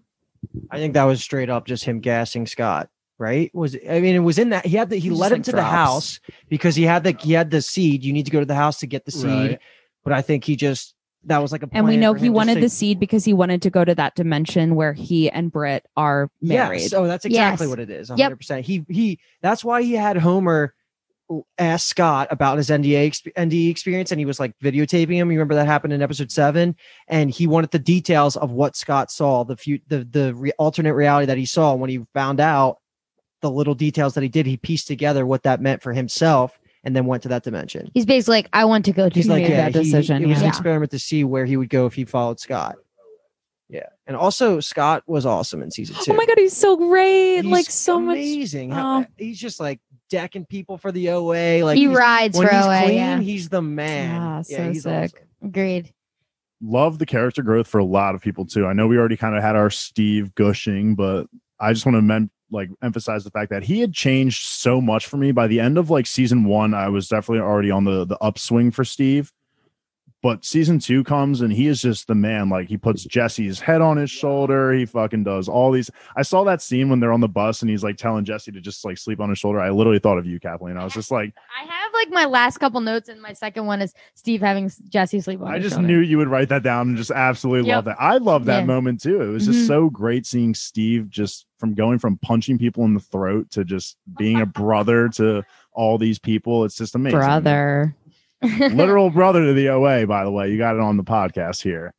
Speaker 5: I think that was straight up just him gassing Scott. Right? It was in that he led him
Speaker 4: like
Speaker 5: to the
Speaker 4: drops.
Speaker 5: house because he had the seed. You need to go to the house to get the seed.
Speaker 1: Right.
Speaker 5: But I think that was like a plan.
Speaker 4: And we know
Speaker 5: for
Speaker 4: he
Speaker 5: him just
Speaker 4: wanted
Speaker 5: to-
Speaker 4: the seed because he wanted to go to that dimension where he and Britt are married.
Speaker 5: Yes. Oh, that's exactly
Speaker 2: Yes.
Speaker 5: what it is.
Speaker 2: Yep.
Speaker 5: 100%. He that's why he had Homer ask Scott about his NDE experience, and he was like videotaping him. You remember that happened in episode 7, and he wanted the details of what Scott saw, the alternate reality that he saw. When he found out the little details that he did, he pieced together what that meant for himself, and then went to that dimension.
Speaker 2: He's basically like, I want to go to
Speaker 5: He's like,
Speaker 4: made
Speaker 5: yeah,
Speaker 4: that decision,
Speaker 5: it was an
Speaker 2: yeah.
Speaker 5: experiment to see where he would go if he followed Scott. Yeah, and also Scott was awesome in season 2.
Speaker 4: Oh my God, he's so great.
Speaker 5: He's
Speaker 4: like so
Speaker 5: amazing.
Speaker 4: much.
Speaker 5: He's just like decking people for the OA. Like
Speaker 2: he
Speaker 5: he's-
Speaker 2: rides
Speaker 5: when
Speaker 2: for
Speaker 5: he's
Speaker 2: OA.
Speaker 5: clean,
Speaker 2: Yeah.
Speaker 5: he's the man.
Speaker 4: Yeah, so
Speaker 5: he's
Speaker 4: sick.
Speaker 5: awesome.
Speaker 2: Agreed.
Speaker 3: love the character growth for a lot of people too. I know we already kind of had our Steve gushing, but I just want to emphasize the fact that he had changed so much for me. By the end of like season 1, I was definitely already on the upswing for Steve. But season 2 comes and he is just the man. Like he puts Jesse's head on his shoulder. He fucking does all these. I saw that scene when they're on the bus and he's like telling Jesse to just like sleep on his shoulder. I literally thought of you, Kathleen. I was just like,
Speaker 2: I have like my last couple notes, and my second one is Steve having Jesse sleep on
Speaker 3: I
Speaker 2: his
Speaker 3: just
Speaker 2: shoulder.
Speaker 3: knew you would write that down and just absolutely love that. I love that
Speaker 2: Yeah.
Speaker 3: moment too. It was just
Speaker 2: Mhm.
Speaker 3: so great seeing Steve just from going from punching people in the throat to just being a brother to all these people. It's just amazing.
Speaker 4: Brother.
Speaker 3: Literal brother to the OA, by the way. You got it on the podcast here.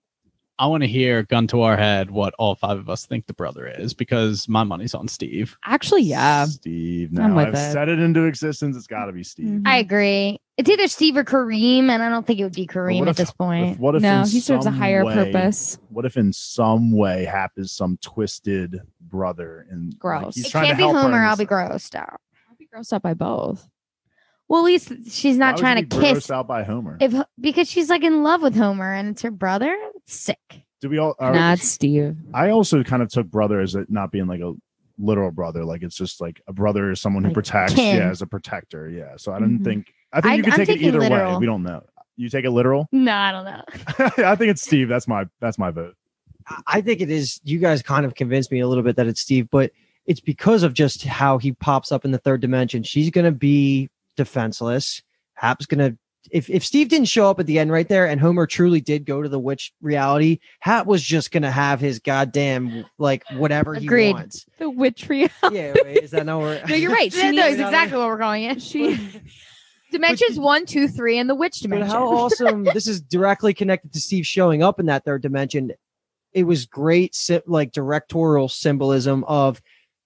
Speaker 1: I want to hear, gun to our head, what all 5 of us think the brother is, because my money's on Steve.
Speaker 4: Actually, yeah.
Speaker 3: Steve.
Speaker 4: I'm
Speaker 3: Now
Speaker 4: with
Speaker 3: I've
Speaker 4: it.
Speaker 3: set it into existence. It's got to be Steve.
Speaker 4: Mhm.
Speaker 2: I agree. It's either Steve or Kareem, and I don't think it would be
Speaker 3: But
Speaker 2: Kareem
Speaker 3: what
Speaker 2: at
Speaker 3: if-
Speaker 2: this point.
Speaker 3: What if
Speaker 4: No,
Speaker 3: in
Speaker 4: he serves a
Speaker 3: some
Speaker 4: higher
Speaker 3: way-
Speaker 4: purpose.
Speaker 3: What if in some way Hap is some twisted brother and like,
Speaker 4: Gross.
Speaker 3: he's
Speaker 2: It
Speaker 3: trying
Speaker 2: can't
Speaker 3: to
Speaker 2: be
Speaker 3: help her
Speaker 2: Homer.
Speaker 3: in
Speaker 2: I'll
Speaker 3: this-
Speaker 2: be grossed out.
Speaker 4: I'll be grossed out by both.
Speaker 2: Well, at least she's not trying to kiss
Speaker 3: out by Homer.
Speaker 2: Because she's like in love with Homer and it's her brother. It's sick.
Speaker 3: Do we all?
Speaker 4: Not Steve.
Speaker 3: I also kind of took brother as it not being like a literal brother. Like it's just like a brother is someone who protects.
Speaker 2: Kin.
Speaker 3: Yeah, as a protector. Yeah. So I didn't think. I think you could take it either way. We don't know. You take it literal?
Speaker 2: No, I don't know.
Speaker 3: I think it's Steve. That's my vote.
Speaker 5: I think it is. You guys kind of convinced me a little bit that it's Steve, but it's because of just how he pops up in the third dimension. She's going to be defenseless. Hap's going to, if Steve didn't show up at the end right there and Homer truly did go to the witch reality, Hap was just going to have his goddamn, like, whatever
Speaker 2: Agreed.
Speaker 5: he wants.
Speaker 4: The witch reality.
Speaker 5: Yeah, wait, is that not where?
Speaker 4: No, you're right. She
Speaker 2: No,
Speaker 4: needs
Speaker 2: it's exactly what we're calling it.
Speaker 4: She
Speaker 2: Dimensions 1, 2, 3, and the witch
Speaker 5: But
Speaker 2: dimension.
Speaker 5: how awesome. This is directly connected to Steve showing up in that third dimension. It was great, like directorial symbolism of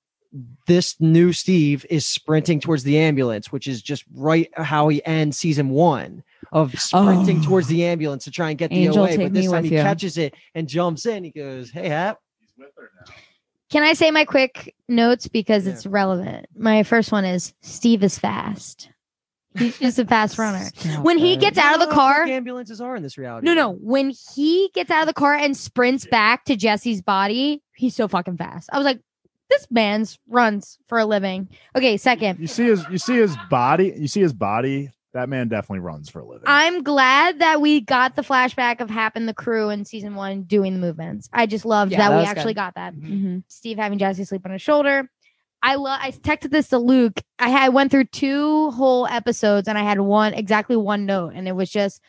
Speaker 5: this new Steve is sprinting towards the ambulance, which is just right how he ends season 1 of sprinting towards the ambulance to try and get
Speaker 4: Angel,
Speaker 5: the OA. But this time he
Speaker 4: you.
Speaker 5: catches it and jumps in. He goes, "Hey, Hap."
Speaker 3: He's with her now.
Speaker 2: Can I say my quick notes because it's relevant? My first one is Steve is fast. He's just a fast runner. When he gets out of the car,
Speaker 5: ambulances are in this reality.
Speaker 2: no. When he gets out of the car and sprints back to Jesse's body, he's so fucking fast. I was like, this man's runs for a living. Okay, second.
Speaker 3: You see his body. That man definitely runs for a living.
Speaker 2: I'm glad that we got the flashback of Hap and the crew in season 1 doing the movements. I just loved that we actually got that.
Speaker 4: Mm-hmm.
Speaker 2: Steve having Jesse sleep on his shoulder. I texted this to Luke. I went through 2 whole episodes and I had exactly one note, and it was just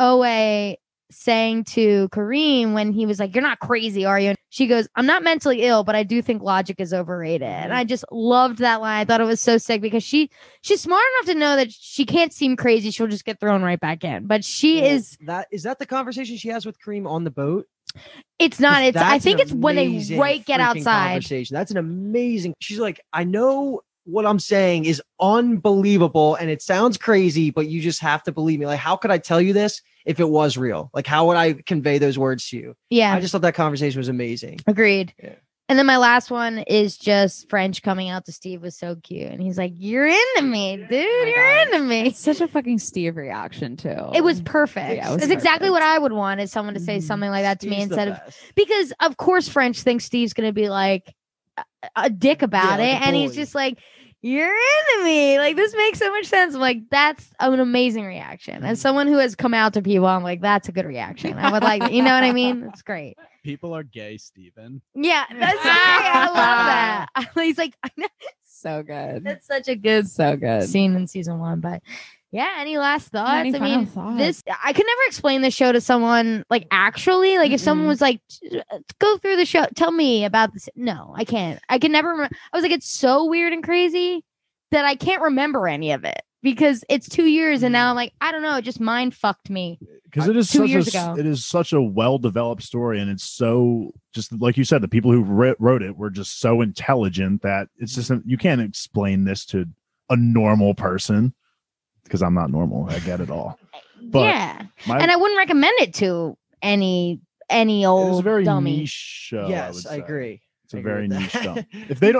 Speaker 2: OA saying to Kareem when he was like, "You're not crazy, are you?" And she goes, "I'm not mentally ill, but I do think logic is overrated." And I just loved that line. I thought it was so sick because she's smart enough to know that she can't seem crazy. She'll just get thrown right back in. But she is
Speaker 5: that the conversation she has with Kareem on the boat?
Speaker 2: It's not. I think it's when they get outside.
Speaker 5: Conversation. That's an amazing. She's like, "I know what I'm saying is unbelievable and it sounds crazy, but you just have to believe me. Like, how could I tell you this if it was real? Like, how would I convey those words to you?"
Speaker 2: Yeah.
Speaker 5: I just thought that conversation was amazing.
Speaker 2: Agreed.
Speaker 5: Yeah.
Speaker 2: And then my last one is just French coming out to Steve was so cute. And he's like, "You're into me, dude. You're into me."
Speaker 4: It's such a fucking Steve reaction too.
Speaker 2: It was perfect.
Speaker 4: Yeah, it was
Speaker 2: it's exactly
Speaker 4: perfect.
Speaker 2: what I would want is someone to say something like that to me
Speaker 5: Steve's the
Speaker 2: instead of
Speaker 5: best.
Speaker 2: because of course French thinks Steve's gonna be like a dick about
Speaker 5: Yeah,
Speaker 2: it.
Speaker 5: like a
Speaker 2: And he's
Speaker 5: bully.
Speaker 2: just like, "You're into me." Like, this makes so much sense. I'm like, that's an amazing reaction. As someone who has come out to people, I'm like, that's a good reaction. I would like, you know what I mean? It's great.
Speaker 1: People are gay, Steven.
Speaker 2: Yeah, that's I love that. He's like, I know.
Speaker 4: so good.
Speaker 2: That's such a good
Speaker 4: So good.
Speaker 2: scene in season 1. But yeah, any last thoughts?
Speaker 4: Any
Speaker 2: I
Speaker 4: final
Speaker 2: mean,
Speaker 4: thoughts?
Speaker 2: I could never explain the show to someone like actually. Like, if someone was like, "Go through the show, tell me about this." No, I can't. I can never. I was like, it's so weird and crazy that I can't remember any of it because it's 2 years and now I'm like, I don't know. It just mind fucked me.
Speaker 3: Because it is
Speaker 2: 2 years ago.
Speaker 3: it is such a well-developed story, and it's so just like you said, the people who wrote it were just so intelligent that it's just you can't explain this to a normal person because I'm not normal. I get it all. But
Speaker 2: yeah, and I wouldn't recommend it to any
Speaker 3: it
Speaker 2: old
Speaker 3: is a very
Speaker 2: dummy.
Speaker 3: niche show.
Speaker 5: Yes,
Speaker 3: would
Speaker 5: I
Speaker 3: say.
Speaker 5: agree.
Speaker 3: It's a
Speaker 5: I agree
Speaker 3: very
Speaker 5: with
Speaker 3: niche
Speaker 5: that.
Speaker 3: show.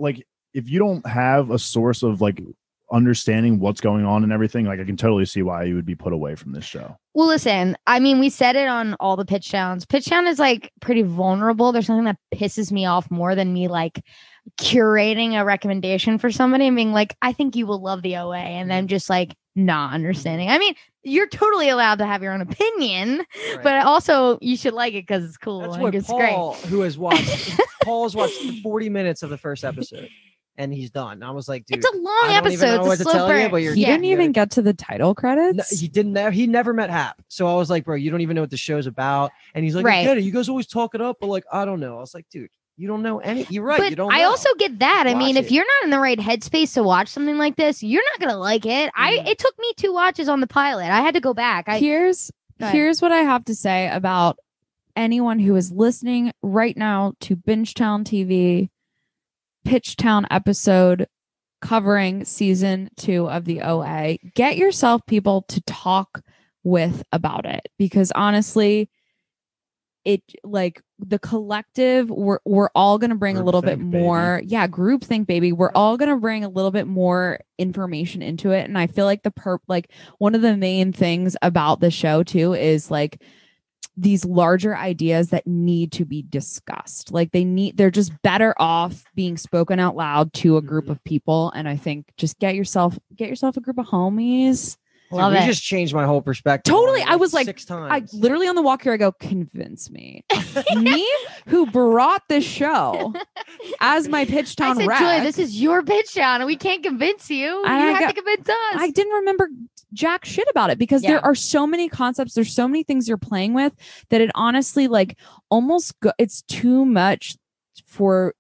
Speaker 3: If you don't have a source of like understanding what's going on and everything, like I can totally see why you would be put away from this show.
Speaker 2: Well, listen, I mean, we said it on all the pitch downs. Pitch down is like pretty vulnerable. There's something that pisses me off more than me like curating a recommendation for somebody and being like, "I think you will love the OA," and then just like not understanding. I mean, you're totally allowed to have your own opinion, but also you should like it because it's cool.
Speaker 5: That's
Speaker 2: and
Speaker 5: what
Speaker 2: it's
Speaker 5: Paul, who has watched, Paul's watched 40 minutes of the first episode, and he's done. I was like, dude,
Speaker 2: It's a long
Speaker 5: I don't even
Speaker 2: episode.
Speaker 5: know what
Speaker 2: It's a
Speaker 5: to
Speaker 2: slow
Speaker 5: tell you,
Speaker 2: burn.
Speaker 5: but you're-
Speaker 4: He
Speaker 2: Yeah.
Speaker 4: didn't even get to the title
Speaker 5: No,
Speaker 4: credits.
Speaker 5: he never met Hap. So I was like, bro, you don't even know what the show's about. And he's like,
Speaker 2: Right.
Speaker 5: I get it. You guys always talk it up, but like, I don't know. I was like, dude, you don't know any. You're right.
Speaker 2: But
Speaker 5: You don't.
Speaker 2: I
Speaker 5: know.
Speaker 2: also get that. I mean,
Speaker 5: Watch
Speaker 2: if
Speaker 5: it.
Speaker 2: you're not in the right headspace to watch something like this, you're not gonna like it. It took me 2 watches on the pilot. I had to go back.
Speaker 4: Here's
Speaker 2: Go ahead.
Speaker 4: here's what I have to say about anyone who is listening right now to Bingetown TV Pitchtown episode covering season 2 of the OA. Get yourself people to talk with about it because honestly, it like the collective, we're all going to bring a little bit more. Yeah. Groupthink, baby. We're all going to bring a little bit more information into it. And I feel like like one of the main things about the show too is like these larger ideas that need to be discussed. Like they're just better off being spoken out loud to a group of people. And I think just get yourself a group of homies.
Speaker 5: Love it. You just changed my whole perspective.
Speaker 4: Totally. I was like,
Speaker 5: 6 times.
Speaker 4: I literally on the walk here, I go, convince me. Me who brought this show as my pitch town
Speaker 2: I said,
Speaker 4: rec.
Speaker 2: Julia, this is your pitch town and we can't convince you. You have to convince us.
Speaker 4: I didn't remember jack shit about it because there are so many concepts. There's so many things you're playing with that it honestly like almost it's too much for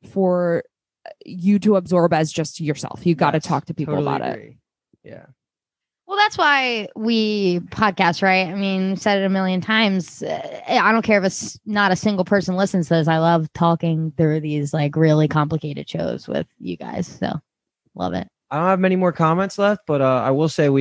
Speaker 4: you to absorb as just yourself. You got to talk to people about it.
Speaker 5: Yeah.
Speaker 2: Well, that's why we podcast, right? I mean, we've said it a million times. I don't care if not a single person listens to this. I love talking through these like really complicated shows with you guys. So love it.
Speaker 5: I don't have many more comments left, but I will say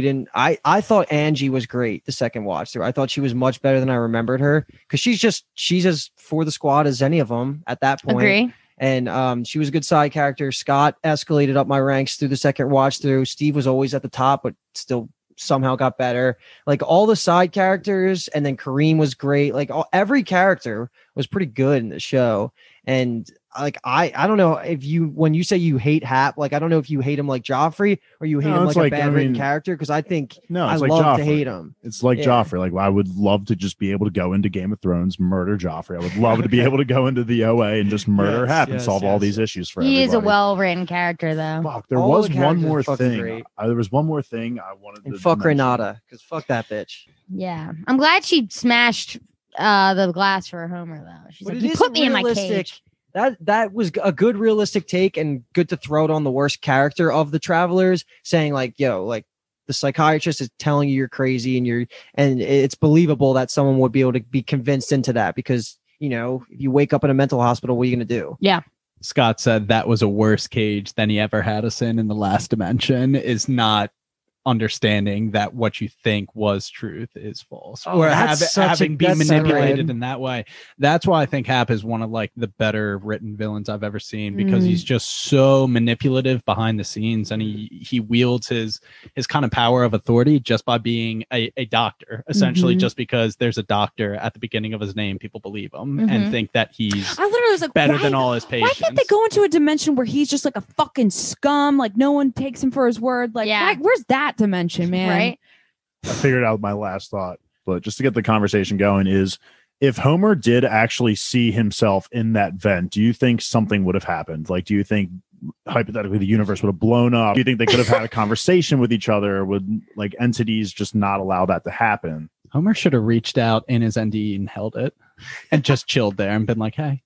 Speaker 5: I thought Angie was great the second watch through. I thought she was much better than I remembered her because she's as for the squad as any of them at that point.
Speaker 2: Agree.
Speaker 5: And she was a good side character. Scott escalated up my ranks through the second watch through. Steve was always at the top, but still somehow got better. Like all the side characters, and then Kareem was great. Like every character was pretty good in the show. And like I don't know if when you say you hate Hap, like I don't know if you hate him like Joffrey or you hate him like a bad written character, because I think I
Speaker 3: like
Speaker 5: love
Speaker 3: Joffrey.
Speaker 5: to hate him.
Speaker 3: It's like Joffrey. Like I would love to just be able to go into Game of Thrones, murder Joffrey. I would love to be able to go into the OA and just murder Hap and solve all these issues for everybody.
Speaker 2: He is a well-written character, though.
Speaker 3: Fuck, there was one more thing. There was one more thing I wanted to
Speaker 5: fuck Renata, because fuck that bitch.
Speaker 2: Yeah, I'm glad she smashed the glass for Homer, though. She's like, you put me in my cage.
Speaker 5: That was a good realistic take and good to throw it on the worst character of the Travelers, saying like, yo, like the psychiatrist is telling you you're crazy and it's believable that someone would be able to be convinced into that because, you know, if you wake up in a mental hospital, what are you going to do?
Speaker 2: Yeah.
Speaker 1: Scott said that was a worse cage than he ever had us in the last dimension is not understanding that what you think was truth is false or having been manipulated in that way. That's why I think Hap is one of like the better written villains I've ever seen, because he's just so manipulative behind the scenes, and he wields his kind of power of authority just by being a doctor, essentially. Just because there's a doctor at the beginning of his name, people believe him and think that he's
Speaker 4: I literally was like,
Speaker 1: better than all his patients.
Speaker 4: Why can't they go into a dimension where he's just like a fucking scum, like no one takes him for his word? Like where's that dimension, man?
Speaker 2: Right.
Speaker 3: I figured out my last thought, but just to get the conversation going is, if Homer did actually see himself in that vent, do you think something would have happened? Like, do you think hypothetically the universe would have blown up? Do you think they could have had a conversation with each other? Would like entities just not allow that to happen?
Speaker 1: Homer should have reached out in his NDE and held it and just chilled there and been like, hey.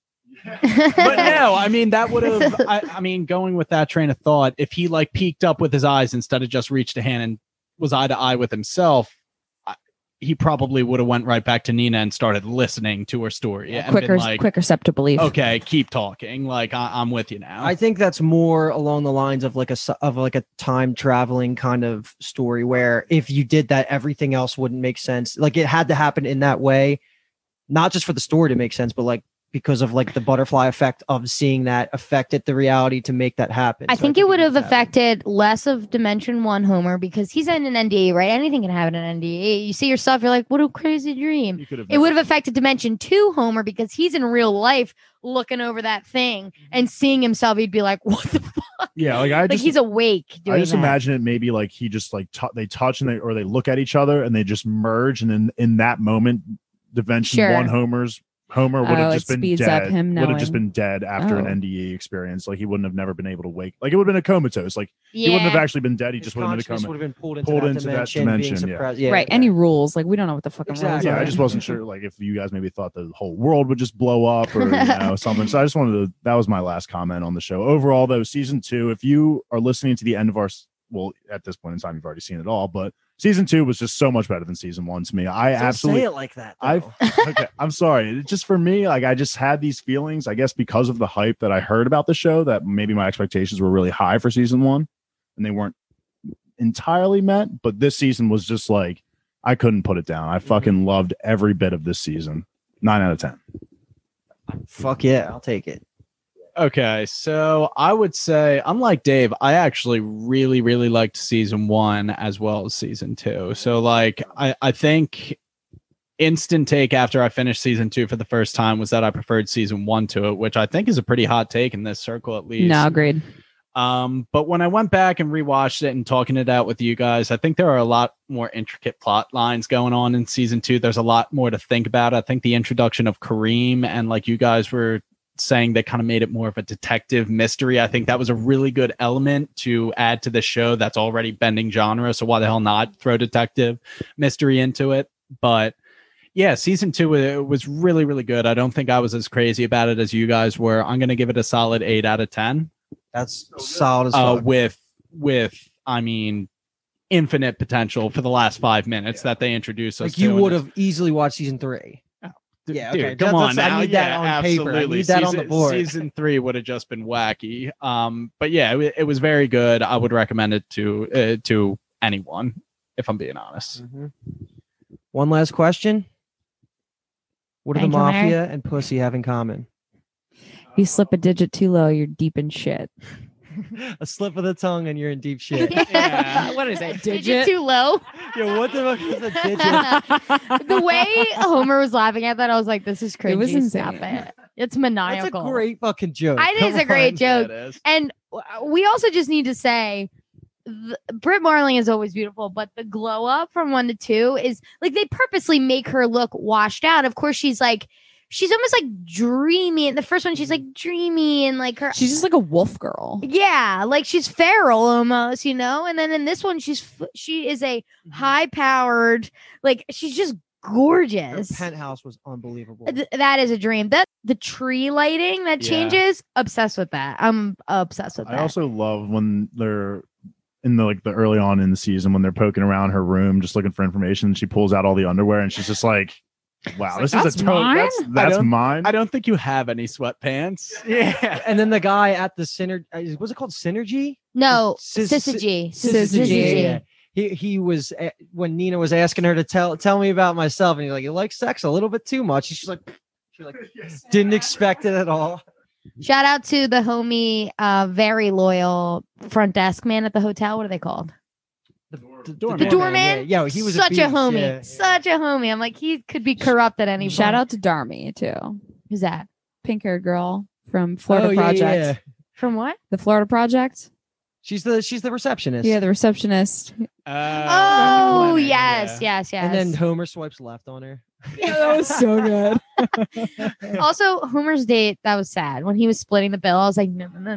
Speaker 1: But no, I mean, that would have, I mean, going with that train of thought, if he like peeked up with his eyes instead of just reached a hand and was eye to eye with himself, he probably would have went right back to Nina and started listening to her story. And
Speaker 4: quicker step to believe.
Speaker 1: Okay, keep talking. Like I'm with you now.
Speaker 5: I think that's more along the lines of like a time traveling kind of story, where if you did that, everything else wouldn't make sense. Like it had to happen in that way, not just for the story to make sense, but like because of like the butterfly effect of seeing that affected the reality to make that happen.
Speaker 2: I think it would have affected less of Dimension 1 Homer, because he's in an NDA, right? Anything can happen in an NDA. You see yourself, you're like, what a crazy dream. It would have affected Dimension 2 Homer, because he's in real life looking over that thing and seeing himself. He'd be like, what the fuck?
Speaker 3: Yeah, like
Speaker 2: he's awake doing
Speaker 3: I just
Speaker 2: that.
Speaker 3: imagine it maybe like he just like they touch and they look at each other and they just merge, and then in that moment, Dimension 1 Homer would have just been dead. Would have just been dead after an NDE experience. Like he wouldn't have never been able to wake. Like it would have been a comatose. Like he wouldn't have actually been dead. He just would have been a comatose.
Speaker 5: Would have been pulled into that dimension.
Speaker 3: Yeah.
Speaker 4: Right. Any rules? Like we don't know what the fucking rules are.
Speaker 3: Yeah, I just wasn't sure. Like if you guys maybe thought the whole world would just blow up or something. So I just wanted to. That was my last comment on the show. Overall, though, season 2. If you are listening to the end of our, well, at this point in time, you've already seen it all, but season 2 was just so much better than season 1 to me. I absolutely
Speaker 5: say it like that.
Speaker 3: Okay, I'm sorry. It's just for me, like I just had these feelings, I guess, because of the hype that I heard about the show, that maybe my expectations were really high for season 1 and they weren't entirely met. But this season was just like, I couldn't put it down. I fucking loved every bit of this season. 9 out of 10.
Speaker 5: Fuck yeah, I'll take it.
Speaker 1: Okay, so I would say, unlike Dave, I actually really, really liked season 1 as well as season 2. So, like, I think instant take after I finished season 2 for the first time was that I preferred season 1 to it, which I think is a pretty hot take in this circle, at least.
Speaker 4: No, agreed.
Speaker 1: But when I went back and rewatched it and talking it out with you guys, I think there are a lot more intricate plot lines going on in season 2. There's a lot more to think about. I think the introduction of Kareem and, like you guys were saying, they kind of made it more of a detective mystery. I think that was a really good element to add to the show that's already bending genre. So why the hell not throw detective mystery into it? But yeah, season 2 was really, really good. I don't think I was as crazy about it as you guys were. I'm going to give it a solid 8 out of 10.
Speaker 5: That's solid as fuck.
Speaker 1: With I mean, infinite potential for the last 5 minutes that they introduced us
Speaker 5: like you
Speaker 1: to.
Speaker 5: would have easily watched season 3. Yeah, okay.
Speaker 1: Dude, come on now.
Speaker 5: I need that on paper. I need that on the board.
Speaker 1: Season 3 would have just been wacky. But yeah, it was very good. I would recommend it to anyone, if I'm being honest.
Speaker 5: Mm-hmm. One last question. What do the mafia and pussy have in common?
Speaker 4: If you slip a digit too low, you're deep in shit.
Speaker 5: A slip of the tongue and you're in deep shit.
Speaker 4: Yeah. What is that?
Speaker 2: Digit too low.
Speaker 5: Yo, what the fuck is a digit?
Speaker 2: The way Homer was laughing at that, I was like, "This is crazy."
Speaker 4: It was insane.
Speaker 2: Stop it. It's maniacal.
Speaker 5: That's a great fucking joke.
Speaker 2: It is a great joke.
Speaker 1: Yeah, it is.
Speaker 2: And we also just need to say, Britt Marling is always beautiful, but the glow up from 1 to 2 is like they purposely make her look washed out. Of course, she's almost like dreamy. In the first one, she's like dreamy and like
Speaker 4: she's just like a wolf girl.
Speaker 2: Yeah, like she's feral almost, you know. And then in this one, she is a high powered, like she's just gorgeous.
Speaker 5: Her penthouse was unbelievable.
Speaker 2: That is a dream. That the tree lighting that changes. Obsessed with that. I'm obsessed with that.
Speaker 3: I also love when they're in the early on in the season when they're poking around her room just looking for information. She pulls out all the underwear and she's just like, wow, this is a
Speaker 4: mine?
Speaker 3: that's mine.
Speaker 1: I don't think you have any sweatpants. Yeah.
Speaker 5: And then the guy at the Synergy, was it called Synergy?
Speaker 2: No, Syzygy.
Speaker 5: Yeah. He was when Nina was asking her to tell me about myself, and he's like, you like sex a little bit too much. She's like didn't expect it at all.
Speaker 2: Shout out to the homie, very loyal front desk man at the hotel. What are they called?
Speaker 5: The
Speaker 2: doorman.
Speaker 5: Yeah, he was
Speaker 2: such a homie.
Speaker 5: Yeah.
Speaker 2: Such a homie. I'm like, he could be corrupt at any point.
Speaker 4: Shout out to Darmy too.
Speaker 2: Who's that?
Speaker 4: Pink haired girl from Florida Project.
Speaker 5: Yeah.
Speaker 2: From what?
Speaker 4: The Florida Project.
Speaker 5: She's the receptionist.
Speaker 4: Yeah, the receptionist.
Speaker 2: Oh, yes.
Speaker 5: And then Homer swipes left on her.
Speaker 4: That was so good.
Speaker 2: Also, Homer's date, that was sad. When he was splitting the bill, I was like, no, like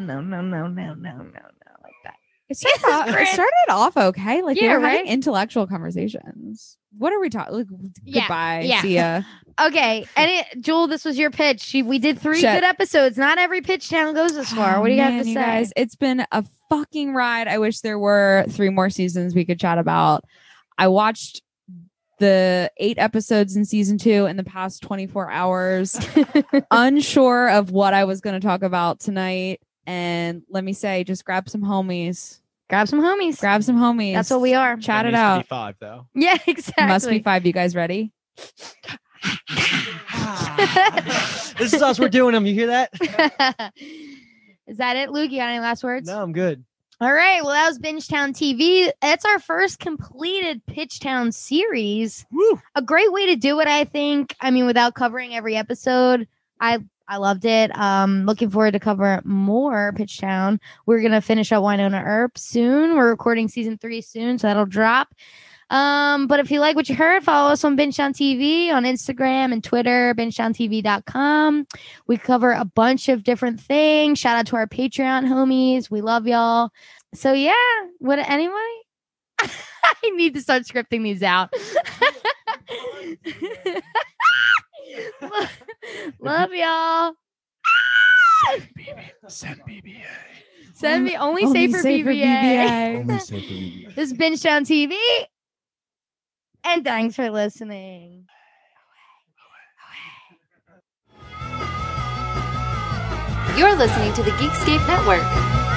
Speaker 2: that.
Speaker 4: It started off okay. Like they were
Speaker 2: right?
Speaker 4: having intellectual conversations. What are we talking? Like, goodbye.
Speaker 2: Yeah.
Speaker 4: See ya.
Speaker 2: Okay. And Jewel, this was your pitch. We did 3 good episodes. Not every pitch town goes this far. What do you have to say?
Speaker 4: Guys, it's been a fucking ride. I wish there were 3 more seasons we could chat about. I watched the 8 episodes in season 2 in the past 24 hours, unsure of what I was going to talk about tonight. And let me say, just grab some homies.
Speaker 2: Grab some homies. That's what we are.
Speaker 4: Chat it out.
Speaker 1: To be 5 though.
Speaker 2: Yeah, exactly.
Speaker 4: Must be 5. You guys ready?
Speaker 5: This is us. We're doing them. You hear that?
Speaker 2: Is that it, Luke? You got any last words?
Speaker 5: No, I'm good.
Speaker 2: All right. Well, that was Bingetown TV. It's our first completed Pitchtown series.
Speaker 5: Woo.
Speaker 2: A great way to do it, I think. I mean, without covering every episode. I loved it. Looking forward to cover more Pitchtown. We're going to finish up Wynonna Earp soon. We're recording season 3 soon, so that'll drop. But if you like what you heard, follow us on Bingetown TV on Instagram and Twitter, bingetowntv.com. We cover a bunch of different things. Shout out to our Patreon homies. We love y'all. So yeah, anyway, I need to start scripting these out. Love y'all.
Speaker 3: Send BBA.
Speaker 2: Send me only say for BBA.
Speaker 3: Only say for BBA.
Speaker 2: This is Bingetown TV. And thanks for listening.
Speaker 6: You're listening to the Geekscape Network.